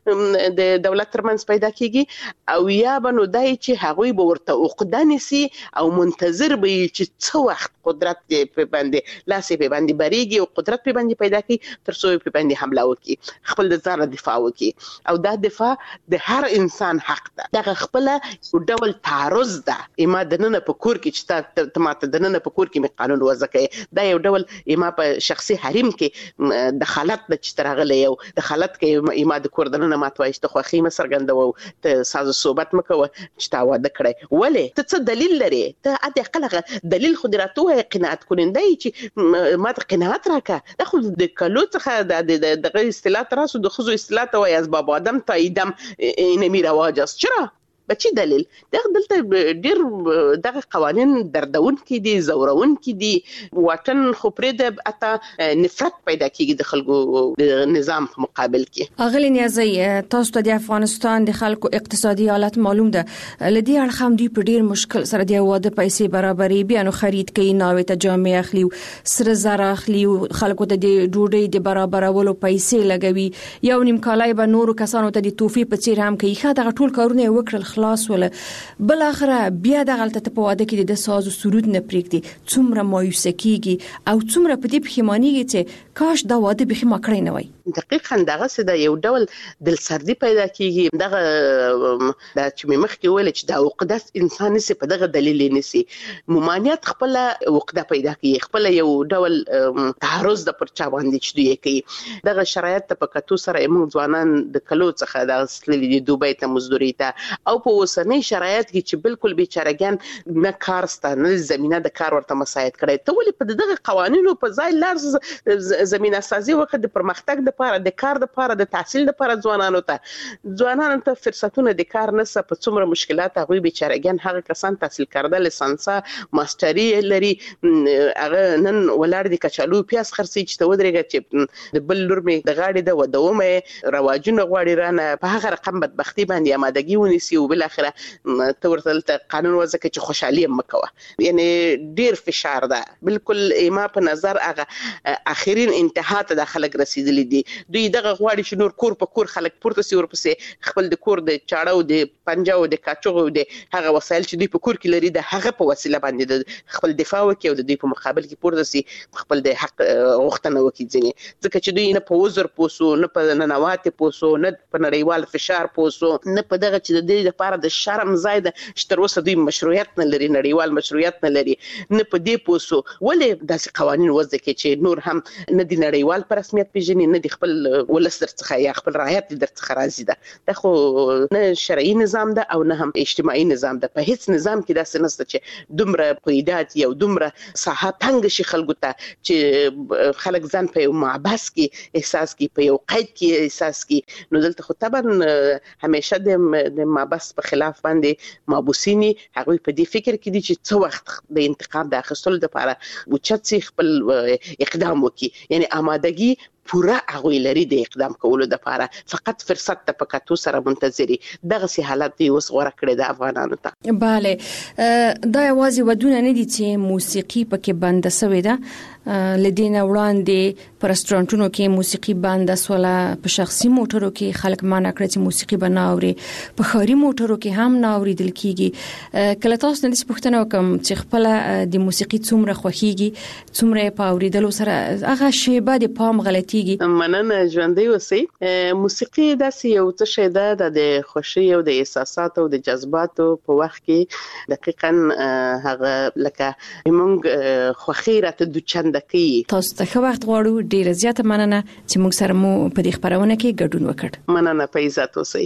د دولت ترمنځ پیدا کیږي او یا بنو دای چې هغه به ورته عقده نسي او منتظر به چې څو وخت قدرت په باندې لاسه په باندې بریږي او قدرت په باندې پیدا کوي تر څو په باندې حمله وکړي خپل د ځان دفاع وکړي او دا دفاع د هر انسان حق ده دغه خپل یو ډول تعرض ده اما د نن په کور کې چې ته ماته د نن په کور کې می قانون وضع کړي دا یو ډول اما په شخصي حریم کې د خالت د چترغله یو د خالت کې اما د کور د نن ماته وایي ته خوخي مسرګندو ته ساز صحبت مکوه چې تا واده کړی ولې ته څه دلیل لري ته اته خلک دلیل خو درته قناعت کولندای چې ماته قناعت راکا د خو د کلو څخه د اصطلاح تراسو د خزو اصطلاح ته وایي اسباب آدم تاییدم اینمی رواج است چرا بچی دلیل دغه ډیر دغه قوانين دردون کې دي زورون کې دي واټن خو پرې د اته نفرت پیدا کیږي د خلکو د نظام په مقابل کې اغلی نیازي تاسو ته د افغانستان د خلکو اقتصادي حالت معلوم ده لدی اړخم دی په ډیر مشکل سره دی واده پیسې برابرې بیانو خرید کوي ناوې ته جامې اخلي سره زر اخلي خلکو ته د ډوډۍ د برابرولو پیسې لګوي یو نیم کالای به نورو کسانو ته د توفي په څیر هم کوي خا دغه ټول کارونه وکړل خلاص ولا بل اخره بیا د غلطه په واده کې د ساز او سرود نه پریږدي څومره مایوسه کیږي او څومره په دې پښیمانیږي چې کاش دا واده به ما کړی نه وای دقیقاً دغه څه د یو ډول دل سردی پیدا کیږي دغه د چې مخکې ویل چې د عقدت انسان نسی په دغه دلیل نسی ممانعت خپل عقده پیدا کوي خپل یو ډول تعرض د پرچا باندې چې دوی کوي دغه شرایط په کتو سره موږ ځوانان د کلو څخه د اصلي د دوبۍ ته مزدوري ته او په اوسنۍ شرایط کې چې بالکل بیچارهګان نه کار ستانه زمينه د کار ورته مساعد کړي ته ولې په دغه قوانینو په ځای لار زمينه سازي وخت د پرمختګ لپاره د کار لپاره د تحصیل لپاره ځوانانو ته فرصتونه د کار نسه په څومره مشکلات هغه بیچارهګان هغه کسان تحصیل کړه لسانسا ماستری لري هغه نن ولر دي کچالو پیاس خرسي چې ته ودرېږي چې د بل لور می د غاړي د ودومه رواجونه غواړي رانه په هغه رقم بدبختی باندې آمادګي ونیسي او بل اخره ته ورته قانون وضع کوي چې خوشحالي مکوه یعنی ډیر فشار ده بالکل ایما په نظر هغه اخرین انتها ته داخله رسیدلې دي دوی دغه غواړي چې نور کور په کور خلک پورته سی ورپسې خپل د کور د چاړو د پنجاو د کاچوغو د هغه وسایل چې دوی په کور کې لري د هغه په وسیله باندې خپل دفاع وکړي او د دوی په مقابل کې پورته سی خپل د حق غوښتنه وکړي ځکه چې دوی نه په وزر پوسو نه په ننوات پوسو نه په نړیوال فشار پوسو نه په دغه چې د دې لپاره د شرم ځای د شتر وسه دوی مشروعیت نه لري نړیوال مشروعیت نه لري نه په دې پوسو ولې داسې قوانين وضع کوي چې نور هم نه د نړیوال پر رسمیت پیژني نه د خپل ولس درڅخه یا خپل رعایت درڅخه راځي دا خو نه شرعي نظام ده او نه هم اجتماعي نظام ده. په هیڅ نظام کې داسې نشته چې دومره قیدات یو دومره ساحه تنګ شي خلکو ته چې خلک ځان په یو معبس کې احساس کی په یو قید کې احساس کی. نو دلته خو طبعا همیشه د معبس په خلاف باندې مابوسینی هغه په دې فکر کې دي چې څو وخت د انتقام د اخیستلو لپاره اوچت خپل اقدام وکړي. یعنی آمادګي پورا هغه لري د اقدام کولو لپاره، فقط فرصت ته پکاتو سره منتظري. دغه سي حالت دی اوس غوړه کړی د افغانانو ته. bale دا یوازې ودونه نه دي چې موسیقي پکې بند شوی ده. لدین وړاندې په رستورانتونو کې موسیقي بند سوله، په شخصي موټرو کې خلک مانع کړی چې موسیقي بناوري، په خاري موټرو کې هم ناوریدل کیږي. کله تاسو نه پوښتنه وکم چې خپل د موسیقي څومره خوخيږي، څومره په اوریدلو سره هغه شی بعد پام غلطي مننه ژوندۍ اوسئ. موسیقي داسې یو څه شی ده د خوښۍ او د احساساتو او د جذباتو په وخت کې دقیقاً هغه لکه موږ خوښي راته دوچنده کوي. تاسو ته ښه وخت غواړو. ډیره زیاته مننه چې موږ سره مو په دې خبرونه کې ګډون وکړ. مننه، په عزت اوسئ.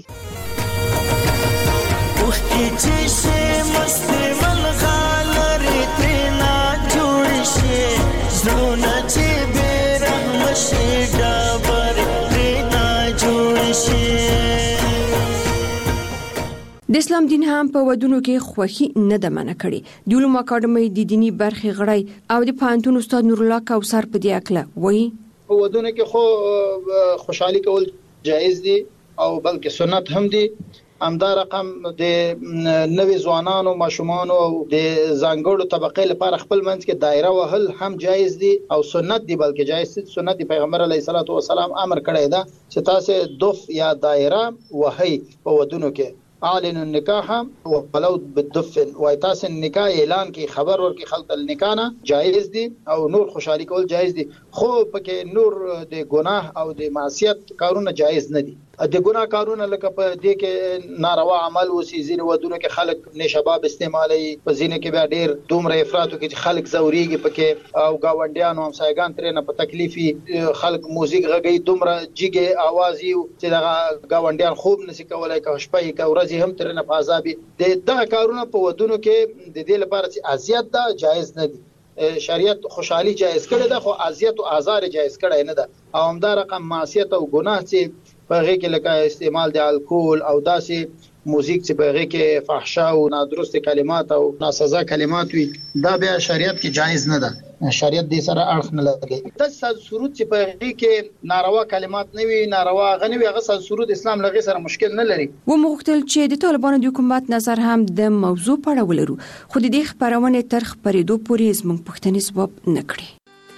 د اسلام دین هم په ودونو کې خوخي نه د منع کړي. د علومو اکاډمي د دینی برخې غړی او د پوهنتون استاد نور الله کوثر په دې اکله وایي په ودونو کې خو خوشحالي کول جایز دي او بلکې سنت هم دي. همدا رقم د نوې ځوانانو ماشومانو او د ځانګړو طبقې لپاره خپل منځ کې دایره وهل هم جایز دي او سنت دي، بلکې جایز دي. سنت دی پیغمبر علیه الصلاۃ والسلام امر کړی دا چې تاسو دف یا دایره وهي په ودونو کې. اعلن النکاح ولو بالدف، وای تاسو نکاح اعلان کی خبر ورکي خلک النکاح جایز دي او نور خوشحالي کول جایز دي. خو پکې نور د ګناه او د معصیت کارونه جایز نه دي. د ګناه کارونه لکه په دې کې ناروا عمل وسی، ځینې ودونه کې خلک نشباب استعمالي، په ځینې کې بیا ډېر دومره افراط کوي چې خلک زوريږي پکې او گاونډیانو همسایګان ترې نه په تکلیفي خلک موزیک غږی دومره جګه आवाज یو چې دا گاونډیان خوب نشي کولای، که شپې که ورځې هم ترې نه فازابي. دغه کارونه په ودونو کې د دې لپاره چې اذیت دا جایز نه دي. شریعت خوشحالي جایز کړی ده خو اذیت او آزار جایز کړی نه ده. او همدا رقم معصیت او ګناه چې په هغه کې لکه استعمال د الکول او داسې موزیک چې په هغه کې فحشا او نادرست کلمات او ناسزا کلمات وي، دا بیا شریعت کې جایز نه ده. شریعت دې سره اړخ نه لګي. د سرود چې په هغه کې ناروا کلمات نه وي، ناروا غنوي، هغه سرود اسلام لغې سره مشکل نه لري. و مغتل چې د طالبانو د حکومت نظر هم د موضوع په اړه ولرو، خو د دې خبرونه تر خبرېدو پورې زموږ پوښتنې ځواب نه کړي.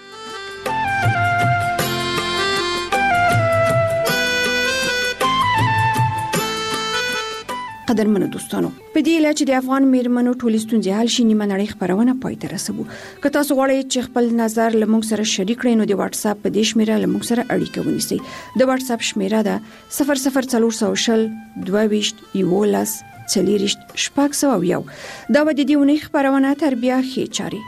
قدرمنو دوستانو، په دې لاره چې د افغان میرمنو ټولې ستونزې حل شي، نیمه نړۍ خبرونه پای ته رسوو. که تاسو غواړئ چې خپل نظر له موږ سره شریک کړئ، نو د واتس اپ په دې شمیره له موږ سره اړیکه ونیسئ. د واتس اپ شمیره ده 00400 22 11 40 601. دا و د دې ونې خبرونه تر بیا ښې چاري.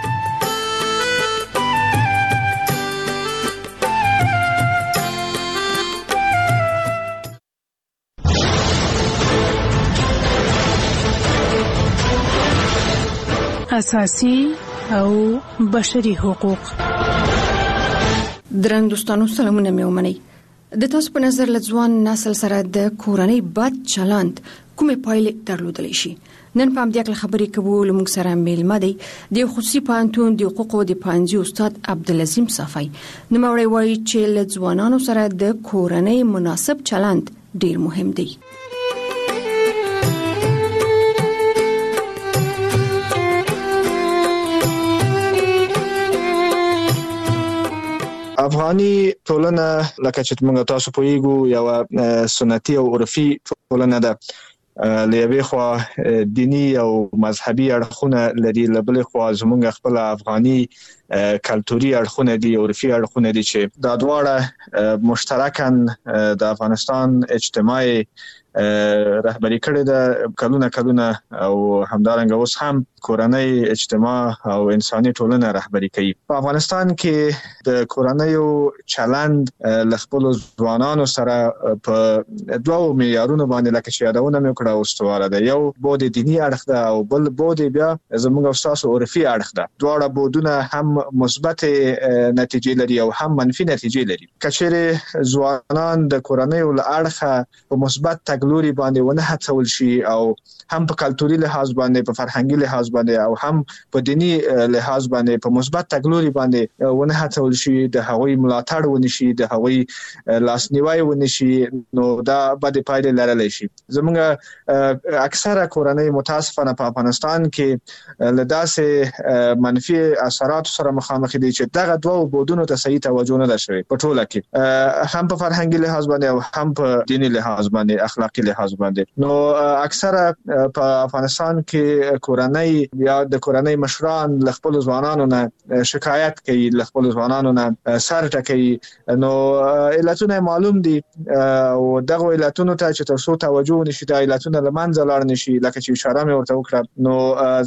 اساسي او بشري حقوق. درنګ دوستانو، سلامونه مې ومنئ. د تاسو په نظر له ځوان نسل سره د کورنۍ بد چلند کومې پایلې درلودلی شي؟ نن په همدې اړه خبرې کوو. له موږ سره میلمه دی د خصوصي پوهنتون د حقوقو د پوهنځي استاد عبدالعظیم صافی. نوموړی وایي چې له ځوانانو سره د کورنۍ مناسب چلند ډیر مهم دی. افغاني ټولنه لکه چې موږ تاسو پوهیږو یو سنتي او عرفي ټولنه ده. لېوي خو دینی او مذهبي اړخونه لري، لبلې خو زموږ خپل افغاني کلتوري اړخونه دي، عرفي اړخونه دي چې دا دواړه مشترکاً د افغانستان اجتماعي رهبری کړې ده کلونه او همدارنګه اوس هم کورنۍ اجتماع او انساني ټولنه رهبری کوي. په افغانستان کې د کورنیو چلند ل خپل ځوانانو سره په دوه معیارونو باندې لکه چې یادونه مې کړه استواره ده. یو بود دینی اړخ ده او بل بود بیا زموږ استاسو عرفي اړخ ده. دواړه بودونه هم مثبت نتیجې لري او هم منفي نتیجې لري. کچېره ځوانان د کورنیو له اړخه په مثبت تګلوري باندې ونه هڅول شي او هم په کلتوري لحاظ باندې په فرهنګي لحاظ باندې او هم په دینی لحاظ باندې په مثبت تګلوري باندې ونه هڅول شي، د هغوی ملاتړ ونه شي، د هغوی لاسنیوي ونه شي، نو دا بد پایلې لرلی شي. زموږ اکثره کورنۍ متاسفانه په افغانستان کې له داسې منفي اثرات سره مخامخ دي چې دغه دوه بودونو ته صحیح توجه نه ده شوې په ټوله کې، هم په فرهنګي لحاظ باندې او هم په دینی لحاظ باندې، اخلاقی لحاظ باندې. نو اکثره په افغانستان کې کورنۍ یا د کورنۍ مشران ل خپل ځوانانو نه شکایت کوي، ل خپل ځوانانو نه سر ټکوي. نو علتونه معلوم دي او دغه علتونو ته چې تاسو توجه نشي، د علتونو لمنځه لاړ نشي لکه چې اشاره مې ورته وکړه. نو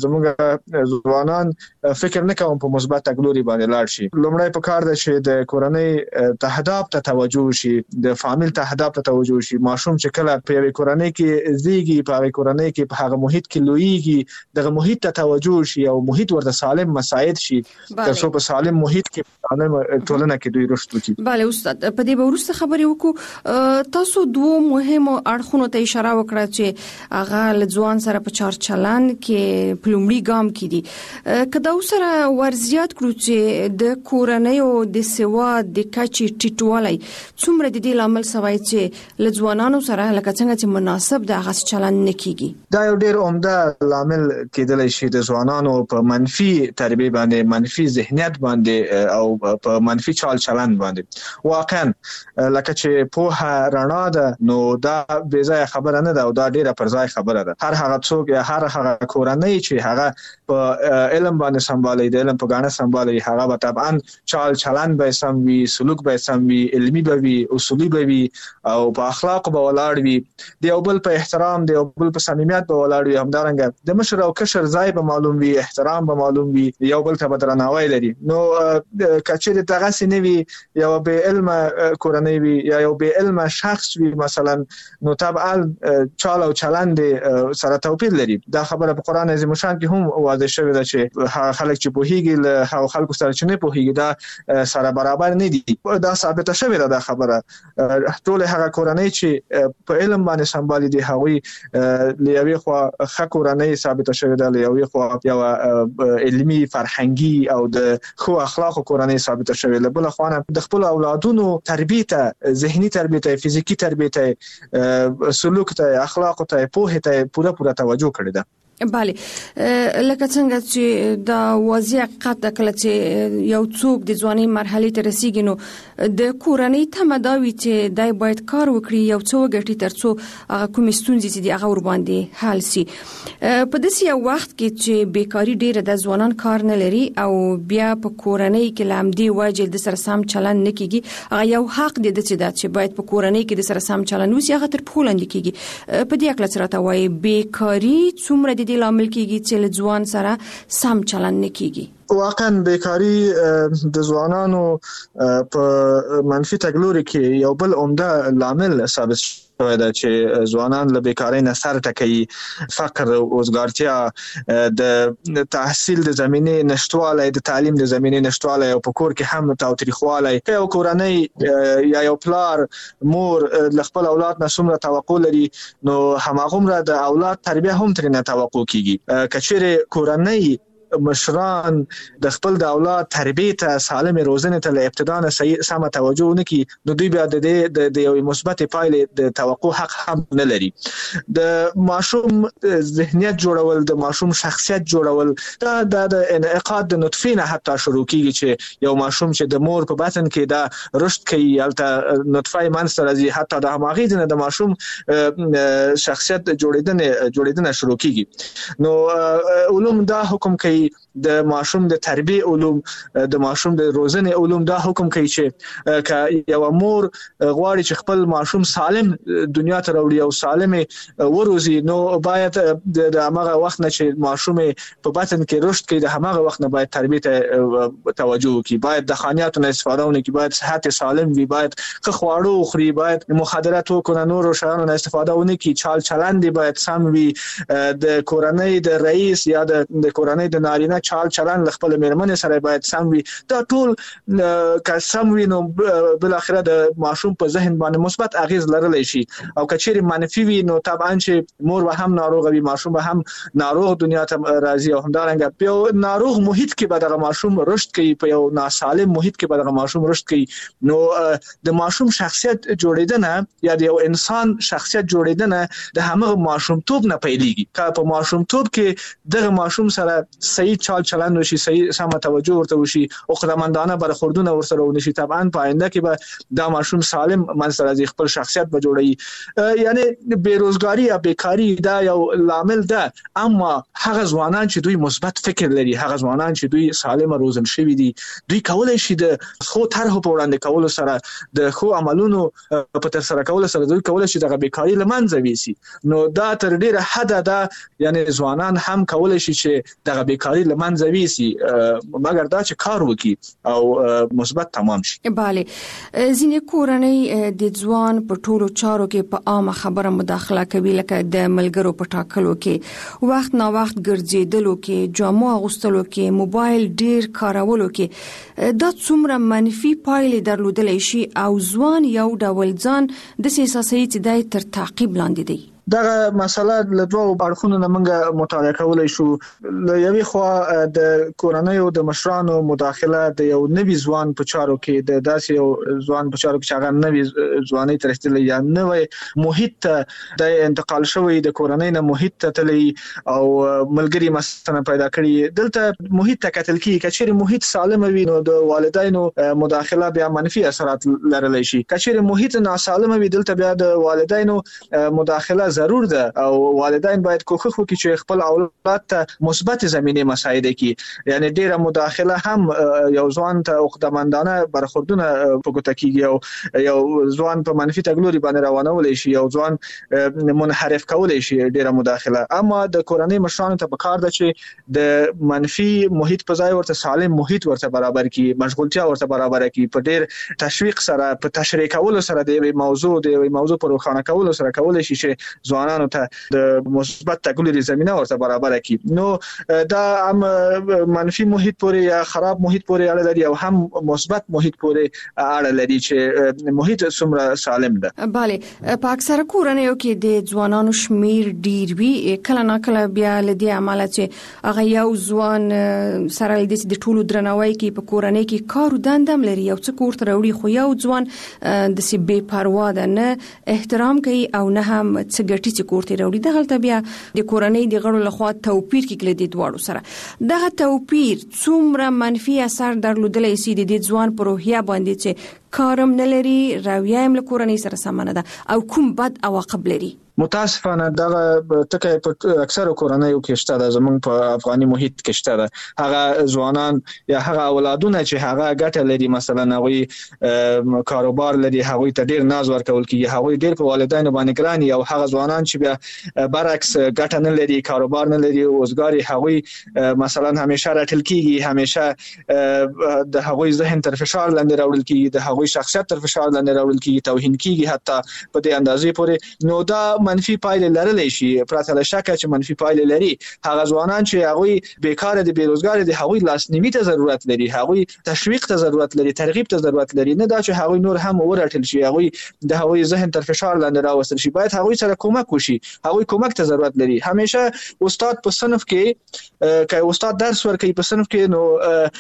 زموږ ځوانان فکر نه کوم په مثبت تګلوري باندې لاړ شي. لومړی په کار ده چې د کورنۍ تهداب ته توجه شي، د فامیل تهداب ته توجه شي. ماشوم چې کله په یوې کورنۍ کې زیږي، په هغه کورنۍ کې په هغه محیط کې لویږي، دغه محیط ته توجه شي او محیط ورته سالم مساعد شي ترڅو په سالم محیط کې سالم ټولنه کې دوی رشد وکړي. بله استاد، په دې به وروسته خبرې وکړو. تاسو دوه مهمو اړخونو ته اشاره وکړه چې هغه له ځوان سره په چار چلند کې په لومړي ګام کې دي. که دا سره ورزیات کړو چې د کورنیو د سواد د کچې ټیټوالی څومره د دې لامل سوی چې له ځوانانو سره لکه څنګه چې مناسب د هغه چلند نه کیږي؟ دا یو ډیر عمده لامل کېدلی شي د ځوانانو په منفي تربیه باندې، منفي ذهنیت باندې او په منفي چال چلند باندې. واقعا لکه چې په رڼا ده نو دا بې ځای خبره نه ده او دا ډیره پر ځای خبره ده. هر هغه څوک یا هر هغه کورنۍ چې هغه په علم باندې سمبالي، د علم په ګاڼه سمبالي، هغه به طبعا چال چلند به سم وي، سلوک به سم وي، علمي به وي، اصولي به وي او په اخلاق به ولاړ وي، د یو بل په احترام، د یو بل په صمیمیت به ولاړ وي. همدارنګه د مشر او کشر ځای به معلوم وي، احترام به معلوم وي، یو بل ته به درناوی لري. نو کچې دغه نه وي، یو بې علمه کورنۍ وي یا یو بې علمه شخص وي مثلا، نو طبعا چال او چلند سره توپیر لري. دا خبره په قران عظیم شان کې هم واضح شوې ده چې خلک چې پوهیږي له هغو خلکو سره چې نه پوهیږي دا سره برابر نه دي. دا ثابته شوې ده دا خبره. ټول هغه کورنۍ چې په علم باندې سمبالي دي هغوی له یوې خوا ښه کورنۍ ثابته شوې ده، له یوې خوا یو علمي فرهنګي او د ښو اخلاقو کورنۍ ثابته شوې. له بله خوا د خپل اولادونو تربیه ته، ذهني تربیه ته، فزیکی تربیه ته، سلوک ته، اخلاق ته، پوهه ته پوره توجه کړې ده. بله، لکه څنګه چې دا واضح حقیقت کله چې یو څوک د ځوانۍ مرحلې ته رسیږي نو د کورنۍ تمه دا وي چې دای باید کار وکړي، یو څه وګټي ترڅو هغه کومې ستونزې چې دي هغه ور باندې حل شي. په داسې یو وخت کې چې بیکاري ډیره ده، ځوانان کار نه لري او بیا په کورنۍ کې له همدې وجې د سره سم چلند نه کیږي. هغه یو حق دی چې باید په کورنۍ کې د سره سم چلند وشي، هغه تر پښو لاندې کیږي. په دې اړه څه راته وایي؟ بیکاري څومره د دې لامل کیږي چې له ځوان سره سم چلند نه کیږي؟ واقعا بیکاری د ځوانانو په منفي تګلوري کې یو بل عمده لامل ثابت شوی ده چې ځوانان له بیکاری نه سر ټکوي. فقر، وزګارتیا، د تحصیل د زمینې نشټوالی، د تعلیم د زمینې نشټوالی او په کور کې هم تاوتریخوالی. که یو کورنۍ یا یو پلار مور له خپل اولاد نه څومره توقع لري نو هماغومره د اولاد تربیه هم ترېنه توقع کیږي. که چیرې کورنۍ مشران د خپل د اولاد تربیه ته، سالم روزنې ته له ابتدا نه سمه توجه ونه کړي نو دوی بیا د یو مثبت پایلې د توقع حق هم نه لري. د ماشوم ذهنیت جوړول، د ماشوم شخصیت جوړول، دا د انعقاد د نطفې نه حتی شروع کیږي چې یو ماشوم چې د مور په بطن کې دا رشد کوي، هلته نطفه منځته راځي، حتی د هماغې ځای نه د ماشوم شخصیت جوړېدنه شروع کیږي. نو علوم دا حکم کوي کوي د ماشوم د تربیه علوم د ماشوم د روزنې علوم دا حکم کوي چې ک یو مور غواړي چې خپل ماشوم سالم دنیا ته راوړي او سالم وروزي نو باید د هغه وخت نه چې ماشوم په بطن کې رشد کوي د هغه وخت نه باید تربیه ته توجه وکړي باید د خانیاتو نه استفاده ونه کړي باید صحت سالم وي باید خواړه خوري باید مخدرات وکړي نور شیانو نه استفاده ونه کړي چال چلند باید سم وي د کورنۍ د رئیس یا د کورنۍ د نارینه چال چلند خپل میرمنې سره باید سم وي دا ټول که سم وي نو بل اخره د ماشوم په ذهن باندې مثبت اغیز لرلی شي او کچېری منفي وي نو طبعا چې مور به هم ناروغ وي ماشوم به هم ناروغ دنیا ته راځي او همدارنګه په ناروغ محیط کې به دغه ماشوم رشد کوي په یو ناسالم محیط کې به دغه ماشوم رشد کوي نو د ماشوم شخصیت جوړیدنه یا د یو انسان شخصیت جوړیدنه د هغه ماشومتوب نه پیلېږي که په ماشومتوب کې دغه ماشوم سره صحیح چال چلند وشي صحیح سم توجه ورته وشي او خدمتانه برخوردونه ورسره ونشي طبعا په آینده کې به دا ماشوم سالم منځ راځي خپل شخصیت به جوړي یعنی بیروزګاری یا بیکاری دا یو لامل ده اما هغه ځوانان چې دوی مثبت فکر لري هغه ځوانان چې دوی سالم روزل شوي دي دوی کولای شي د خو طرحو په وړاندې کولو سره د خو عملونو په تر سره کولو سره دوی کولای شي د بیکاری لمنځه ويسي نو دا تر ډیره حد ده یعنی ځوانان هم کولای شي چې د بیکاری لمنځه ويسي مګر دا چې کار وکړي او مثبت تمام شي bale ځینې کورنۍ د ځوان په ټولو چارو کې په عامه خبره مداخله کوي لکه د ملګرو په ټاکلو کې وخت نا وخت ګرځېدلو کې جامو اغوستلو کې موبایل ډیر کارولو کې دا څومره منفي پایلې درلودلی شي او ځوان یو ډول ځان د سیاسي چې د تر تعقیب لاندې دی دغه مسله له دوه اړخونو نه موږ مطالعه کولای شو له یوې خوا د کورنۍ او د مشرانو مداخله د یو نوي ځوان په چارو کې د داسې یو ځوان په چارو کې چې هغه نوي ځواني ترستلې یا نوې محیط ته د انتقال شوی د کورنۍ نه محیط ته تللی او ملګری مثلا پیدا کړي دلته محیط ته کتل کیږي کچېری محیط سالم وي نو د والدینو مداخله بیا منفي اثرات لرلی شي کچېری محیط ناسالم وي دلته بیا د والدینو مداخله ضرور ده او والدین باید کوښښ وکړي چې خپل اولاد ته مثبت زمینه مساعده کړي یعنی ډیره مداخله هم یو ځوان ته عقدمندانه برخوردونه په ګوته کیږي او یو ځوان په منفي تګلوري باندې روانول شي یو ځوان منحرف کول شي ډیره مداخله اما د کورنۍ مشرانو ته پکار ده چې د منفي محیط په ځای ورته سالم محیط ورته برابر کړي مشغولتیا ورته برابر کړي په ډیر تشویق سره په تشریح کولو سره د موضوع پر روښانه کولو سره کولای شي چې ځوانانو ته د مثبت تګلوري زمينه ورته برابر کړي نو دا هم منفي محیط پورې یا خراب محیط پورې اړه لري او هم مثبت محیط پورې اړه لري چې محیط څومره سالم ده bale په اکثره کورنیو کې د ځوانانو شمیر ډیر وی کله نه کله بیا لدی عمله چې هغه یو ځوان سره د ټولو درناوي کې په کورنۍ کې کار دندم لري یو څه کور ته وروړي خو یو ځوان د سی بے پروا ده نه احترام کوي او نه هم څه ګټي چې کور ته وروړي دغه بیا د کورنۍ د غړو لخوا توپیر کې کله د دواړو سره دغه توپیر څومره منفي اثر درلودلی سي د ځوان په روحیه باندې چې کارم نه لري رویه هم له کورنۍ سره سمانه ده او کوم بد عواقب لري متاسفانه دغه ټکی په اکثره کورنیو کې شته د زمونږ په افغاني محیط کې شته ده هغه ځوانان یا هغه اولادونه چې هغه ګټه لري مثلا هغه کاروبار لري هغه ته ډیر ناز ورکول کیږي هغه ډیر په والدینو باندې ګراني او هغه ځوانان چې بیا برعکس ګټه نه لري کاروبار نه لري اوسګاری هغه مثلا همیشه راټل کیږي همیشه د هغه ذهن تر فشار لاندې راوړل کیږي د هغه شخصیت تر فشار لاندې راوړل کیږي توهین کیږي حتی په دې اندازې پورې نو دا منفي پایلې لرلی شي پرته له شکه چې منفي پایلې لري هغه ځوانان چې هغه بیکاره دي بیروزګار دي هغه لاسنیوي ته ضرورت لري هغه تشویق ته ضرورت لري ترغیب ته ضرورت لري نه دا چې هغه نور هم ورټل شي هغه د هغه ذهن تر فشار لاندې راوستل شي باید هغه سره کومک وشي هغه کومک ته ضرورت لري همیشه استاد په صنف کې که استاد درس ورکوي په صنف کې نو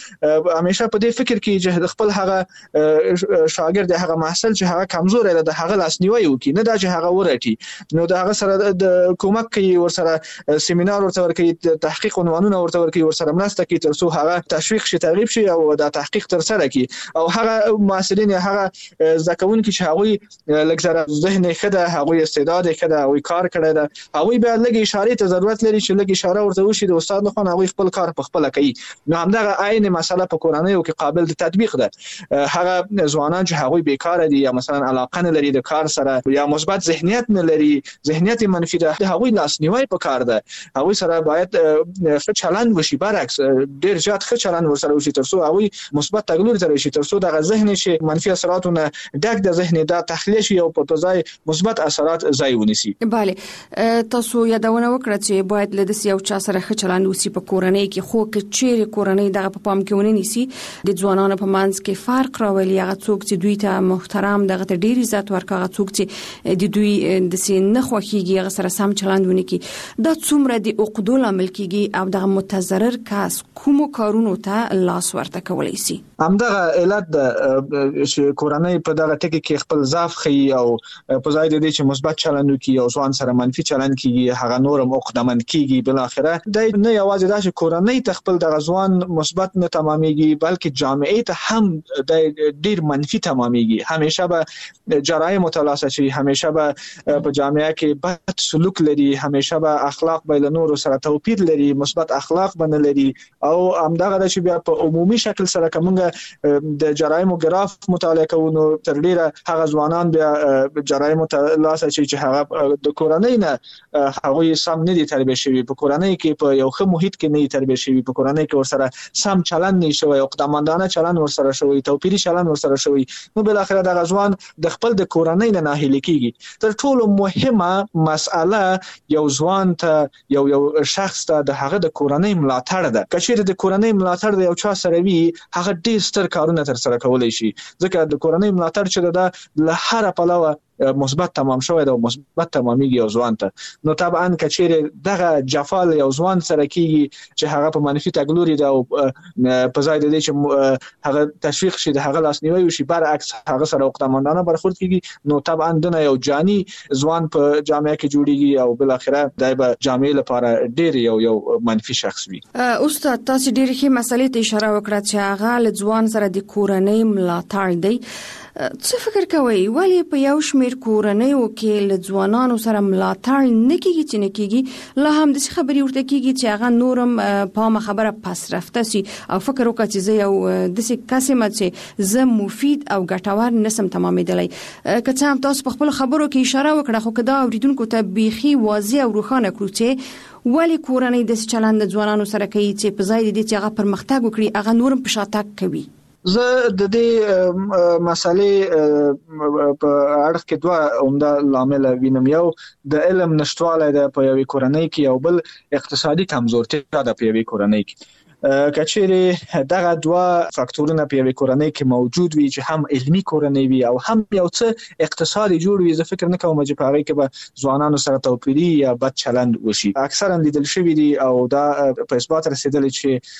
همیشه په دې فکر کې چې خپل هغه شاګرد هغه محصل چې هغه کمزور دی د هغه لاسنیوي وکړي نه دا چې هغه ورټي نو د هغه سره د کومک کوي ورسره سیمینار ورته ورکوي تحقیق عنوانونه ورته ورکوي ورسره مرسته کوي تر څو هغه تشویق شي ترغیب شي او د تحقیق تر سره کوي او هغه محصلین هغه زکونکي چې هغه لکه ذهن خده هغه استعداد خده او کار کړی دا هغه به لګي اشاره ته ضرورت لري چې لګي اشاره ورته وشي د استاد لخوا هغه خپل کار په خپل کوي نو همدغه عین مسله په کورنۍ کې قابل د تطبیق ده هغه ځوانان چې هغه بیکاره دي یا مثلا علاقه نه لري د کار سره یا مثبت ذهنیت نه لري ذهنیت منفي ده هغه لاسنیوي په کار ده هغه سره باید ښه چلند وشي برعکس ډیر زیات ښه چلند ورسره وشي تر څو هغه مثبت تګلور تر شي تر څو دغه ذهن شي منفي اثراتونه ډک د ذهن دا تخلیه شي او په ځای مثبت اثرات ځای ونیسي bale تاسو یادونه وکړه چې باید له دې یو چا سره ښه چلند وسی په کورنۍ کې خو که چیرې کورنۍ دغه په پام کې ونی نيسي د ځوانانو په منځ کې فرق راولي هغه څوک چې دوی ته محترم دغه ته ډیر عزت ورکړي هغه څوک چې د دوی د سین نه خوخيږي هغه سره سم چلند ونی کی دا څومره د عقدو عمل کیږي او دغه متضرر کس کوم کارونو ته لاس ورته کولای شي همدغه علت چې کورنۍ په دغه ټکی کې خپل ضعف خي او په ځای د دې چې مثبت چلند وکړي او ځوان سره منفي چلند کیږي هغه نورم عقدمن کیږي بل اخره د نه یوازې دا چې کورنۍ ته خپل د ځوان مثبت نه تمامېږي بلکې جامعه ته هم د ډیر منفي تمامېږي همیشه به جرایم متلاسه شي همیشه به په جامعه کې بد سلوک لري همیشه به اخلاق به نور سره توپیر لري مثبت اخلاق بنه لري او همدغه چې بیا په عمومي شکل سره کومه د جرایم ګراف مطالعه کوو تر ډیره هغه ځوانان بیا جرایم متلاسه شي چې هغه د کورنۍ نه هغه سم نه دي تربیه شوی په کورنۍ کې په یو ښه محیط کې نه تربیه شوی په کورنۍ کې ورسره سم چلند نه شوی عقدمندانه چلند ورسره شوی توپیری چلند ورسره شوی نو بل اخر د غزوان د خپل د کورنۍ نه ناهیلي کیږي تر ټولو مهمه مسأله یو ځوان ته یو شخص ته د هغه د کورنۍ ملاتړ ده کچېره د کورنۍ ملاتړ د یو چا سره وي هغه ډیر ستر کارونه تر سره کولای شي ځکه د کورنۍ ملاتړ چې د له هر پلوه مثبت تمام شوی دا مثبت تمامېږي او ځوان ته نو طبعا کچېره دغه جفال یو ځوان سره کیږي چې هغه په منفي تګلوري دا او په ځای د دې چې هغه تشویق شي د هغه لاسنیوي وشي برعکس هغه سره عقدمندانه برخورد کیږي نو طبعا د یو جاني ځوان په جامعه کې جوړیږي او بل اخره دای په جامعه لپاره ډیر یو منفي شخص وي استاد تاسو ډیر ښه مسلې ته اشاره وکړه چې هغه له ځوان سره د کورنۍ ملاتړ دی څه فکر کوي ولی په یو شمیر کورنیو کې له ځوانانو سره ملاتړ نه کیږي چې نه کیږي لا هم د خبرې ورته کیږي چې هغه نورم په خبره پس رافته سي او فکر وکړي چې زه یو د څه قسمه چې زه مفید او ګټور نسم تمامېدلای که څه هم تاسو په خپل خبرو کې اشاره وکړه خو کدا اوریدونکو ته بيخي واضح او روښانه کړو چې ولی کورنۍ د چلند ځوانانو سره کوي چې په ځای د دې چې هغه پرمختګ وکړي هغه نورم په شاتګ کوي زه د دې مسالې په اړه کې دوه عمده لامل وینم یو د علم نشټواله د په یوې کورنۍ کې یو بل اقتصادي کمزورتیا د په یوې کورنۍ کې کچېره دغه دوه فاکتورونه په یوې کورنۍ کې موجود وي چې هم علمي کورنۍ وي او هم یو څه اقتصادي جوړ وي زه فکر نه کوم چې په هغه کې به ځوانانو سره توپیري یا بد چلند وشي اکثرا لیدل شوی دي او دا په اثبات رسیدلی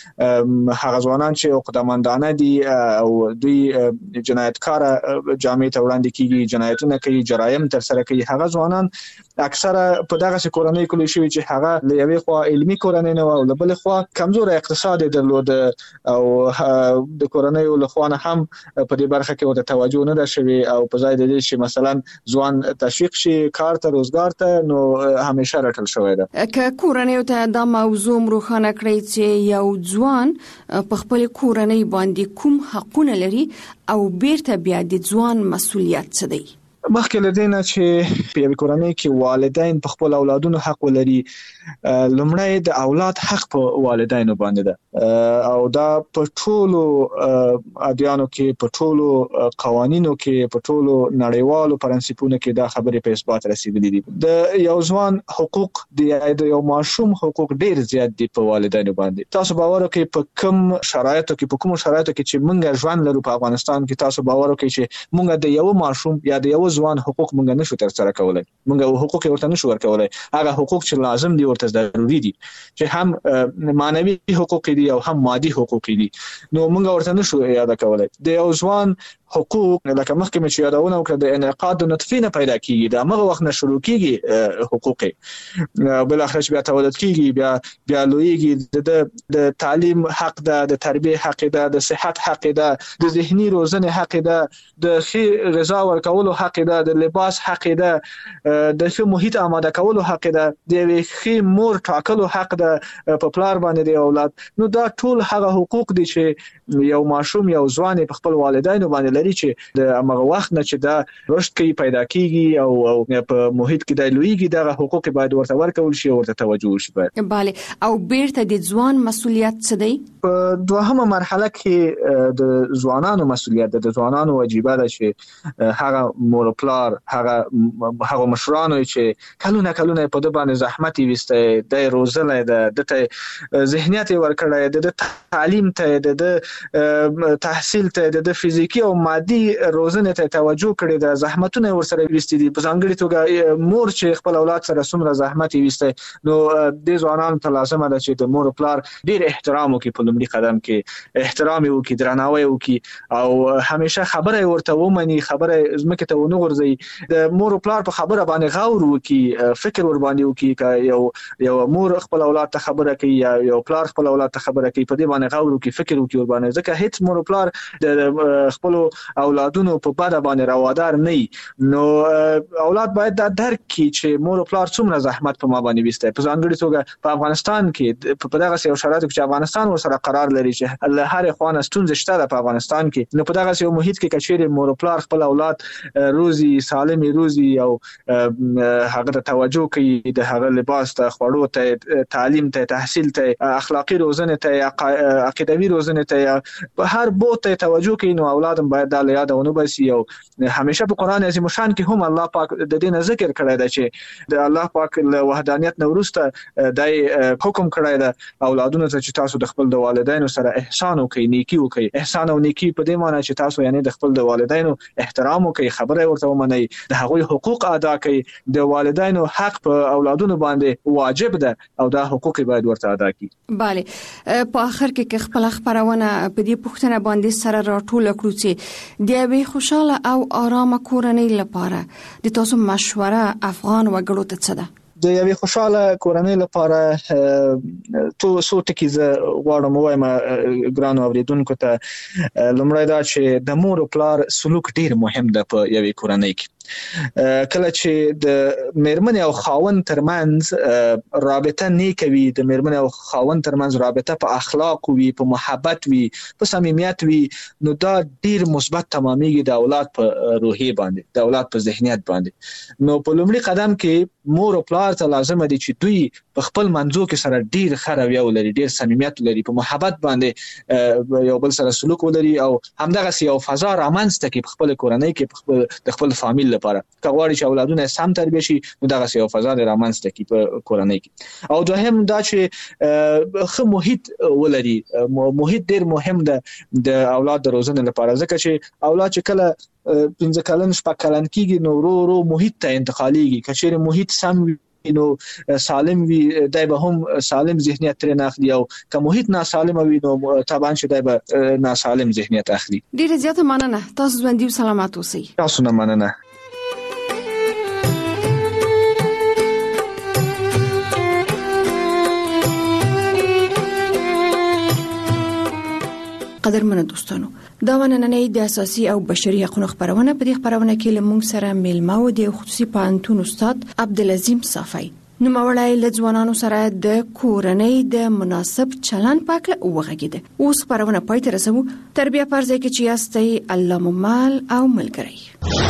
چې هغه ځوانان چې عقدمندانه دي او دوی جنایتکار جامعه ته وړاندې کیږي جنایتونه کوي جرایم تر سره کوي هغه ځوانان اکثره په دغه کورنۍ کې لوي شوی چې هغه له یوې خوا علمي کورنۍ نه او له بل خوا کمزور اقتصاد درلود او د کورنۍ له خوا نه هم په دې برخه کې ورته توجه نه ده شوی او په ځای د دې چې مثلا ځوان تشویق شي کار ته روزګار ته نو همیشه راټل شوی ده که کورنۍ ته دا موضوع روښانه کړی چې یو ځوان په خپل کورنۍ باندې کوم حقونه لري او بیرته بیا د ځوان مسؤلیت څه دی مخکې له دې نه چې په یوه کورنۍ کې والدین په خپل اولادونو حق ولري لومړی د اولاد حق په والدینو باندې ده او دا په ټولو ادیانو کې په ټولو قوانینو کې په ټولو نړیوالو پرنسپونو کې دا خبرې په اثبات رسیدلې دي د یو ځوان حقوق د یو ماشوم حقوق ډیر زیات دي په والدینو باندې تاسو باور وکړئ په کوم شرایطو کې چې موږ ژوند لرو په افغانستان کې تاسو باور وکړئ چې موږ د یو ماشوم یا د یو ځوان حقوق موږ نشو تر سره کولای موږ حقوق ورته نشو ورکولای هغه حقوق چې لازم دي ورته ضروري دي چې هم معنوي حقوق دي او هم مادي حقوق دي نو موږ ورته نشو یاد کولای د یو ځوان حقوق لکه مخکې مې چې یادونه وکړه د انعقاد نطفه نه پیدا کیږي د هغه وخت نه شروع کیږي حقوق بل اخر چې بیا تولد کیږي بیا لویږي د تعلیم حق ده د تربیه حق ده د صحت حق ده د ذهني روزنې حق ده د ښه غذا ورکولو حق ده د لباس حق ده د ښه محیط آماده کولو حق ده د ښه مور ټاکلو حق ده په پلار باندې د اولاد نو دا ټول هغه حقوق دي چې یو ماشوم یو ځوان په خپل والدینو باندې لري چې د هغه وخت نه چې دا رشد کوي پیدا کیږي او په محیط کې د لویږي دغه حقوق باید ورته ورکول شي او ورته توجه وشي. bale او بیرته د ځوان مسؤلیت څه دی؟ په دوهمه مرحله کې د ځوانانو مسؤلیت د ځوانانو واجبه ده چې هغه مور پلار هغه مشرانو چې کلونه په د باندې زحمت وسته د روزنه د ذهنیت ورکړای د تعلیم ته د تحصیل ته د فزیکی او مادي روزنه ته توجه کړي د زحمتونه ورسره وستې دي په ځانګړي توګه مور چې خپل اولاد سره څومره زحمت وسته نو د ځوانانو ته لازم ده چې د مور پلار ډیر احترام وکړي په لومړي قدم کې احترام وکړي درناوی وکړي او همیشه خبره ورته ومني خبره زمکه ته ونه غورځي د مور پلار په خبره باندې غور وکړي فکر ور باندې وکړي یو مور خپل اولاد ته خبره کوي یا یو پلار خپل اولاد ته خبره کوي په دې باندې غور وکړي فکر وکړي ور باندې ځکه هیڅ مور پلار د خپل اولادونو په بده باندې روادار نه نو اولاد باید دا درک کړي چې مور پلار څومره زحمت په ما باندې وسته په ځانګړي توګه په افغانستان کې په دغه یو شرایطو کې افغانستان ورسره قرار لري چې له هر خوانه ستونزې شته په افغانستان کې نو په دغه یو محیط کې کچېره مور پلار خپل اولاد روزي سالمي روزي او هغه ته توجه کوي د هغه لباس ته خوړو ته تعلیم ته تحصیل ته اخلاقی روزنه ته عقیدوي روزنه ته په هر بوت ته توجه کوي نو اولادم باید د یادونه بسي او همیشه په قران عظیم شان کې هم الله پاک د دین ذکر کړی دی چې د الله پاک له وحدانیت نو وروسته د حکم کړی دی اولادونو ته چې تاسو د خپل د والدینو سره احسان وکړئ نیکی وکړئ احسان او نیکی په دې معنی چې تاسو یعنی د خپل د والدینو احترام وکړئ خبره ورته ومنئ د هغوی حقوق ادا کړئ د والدینو حق په اولادونو باندې واجب ده او دا حقوق باید ورته ادا کړي. bale په اخر کې خپل خبرونه په دې پوښتنه باندې سره راټول کړو چې د یوې خوشاله او آرامه کورنۍ لپاره د تاسو مشوره افغان وګړو ته څه ده؟ د یوې خوشاله کورنۍ لپاره څو ټکي زه غواړم وایم ګرانو اوریدونکو ته لومړی دا چې د مور او پلار سلوک ډیر مهم ده په یوې کورنۍ کې کله چې د مېرمنې او خاوند ترمنځ رابطه نیکه وي د مېرمنې او خاوند ترمنځ رابطه په اخلاق وي په محبت وي په صمیمیت وي نو دا ډیر مثبت تمامېږي د اولاد په روحي باندې د اولاد په ذهنیت باندې نو په لومړي قدم کې مور او پلار ته لازم دي چې دوی په خپل منځو کې سره ډیر خروي ولري ډیر صمیمیت ولري په محبت باندې یو بل سره سلوک ولري او همدغه یو فضا رامنځته کې په خپل کورنۍ کې د خپل فامیل لپاره کغواړي چې اولادونه سم تربیه شي نو دغه یو فضا رامنځته کې په کورنۍ کې او دوهم دا چې خو محیط ولري محیط ډیر مهم ده د اولاد د روزنې لپاره ځکه چې اولاد چې کله 15 کلن شپږ کلن کېږي نو ورو محیط ته انتقالېږي کچېره محیط سم نو سالم وي دای به هم سالم ذهنیت ترې اخلي او که محیط ناسالم وي نو طبعا چې دای به ناسالم ذهنیت اخلي. ډیره زیاته مننه تاسو ژوندۍ سلامات اوسئ. تاسو نه مننه. قدرمنو دوستانو دا ونننې د اساسي او بشري حقوقو خبرونه په دې خبرونه کې لمونږ سره میلمه و د خصوصي پانتون استاد عبدالعظیم صافی نو مولای لځوانانو سره د کورنۍ د مناسب چلن پاکله وغږیده اوس خبرونه پای ته رسو تربیه پرځای کې چې یاستئ الله ممال او ملګری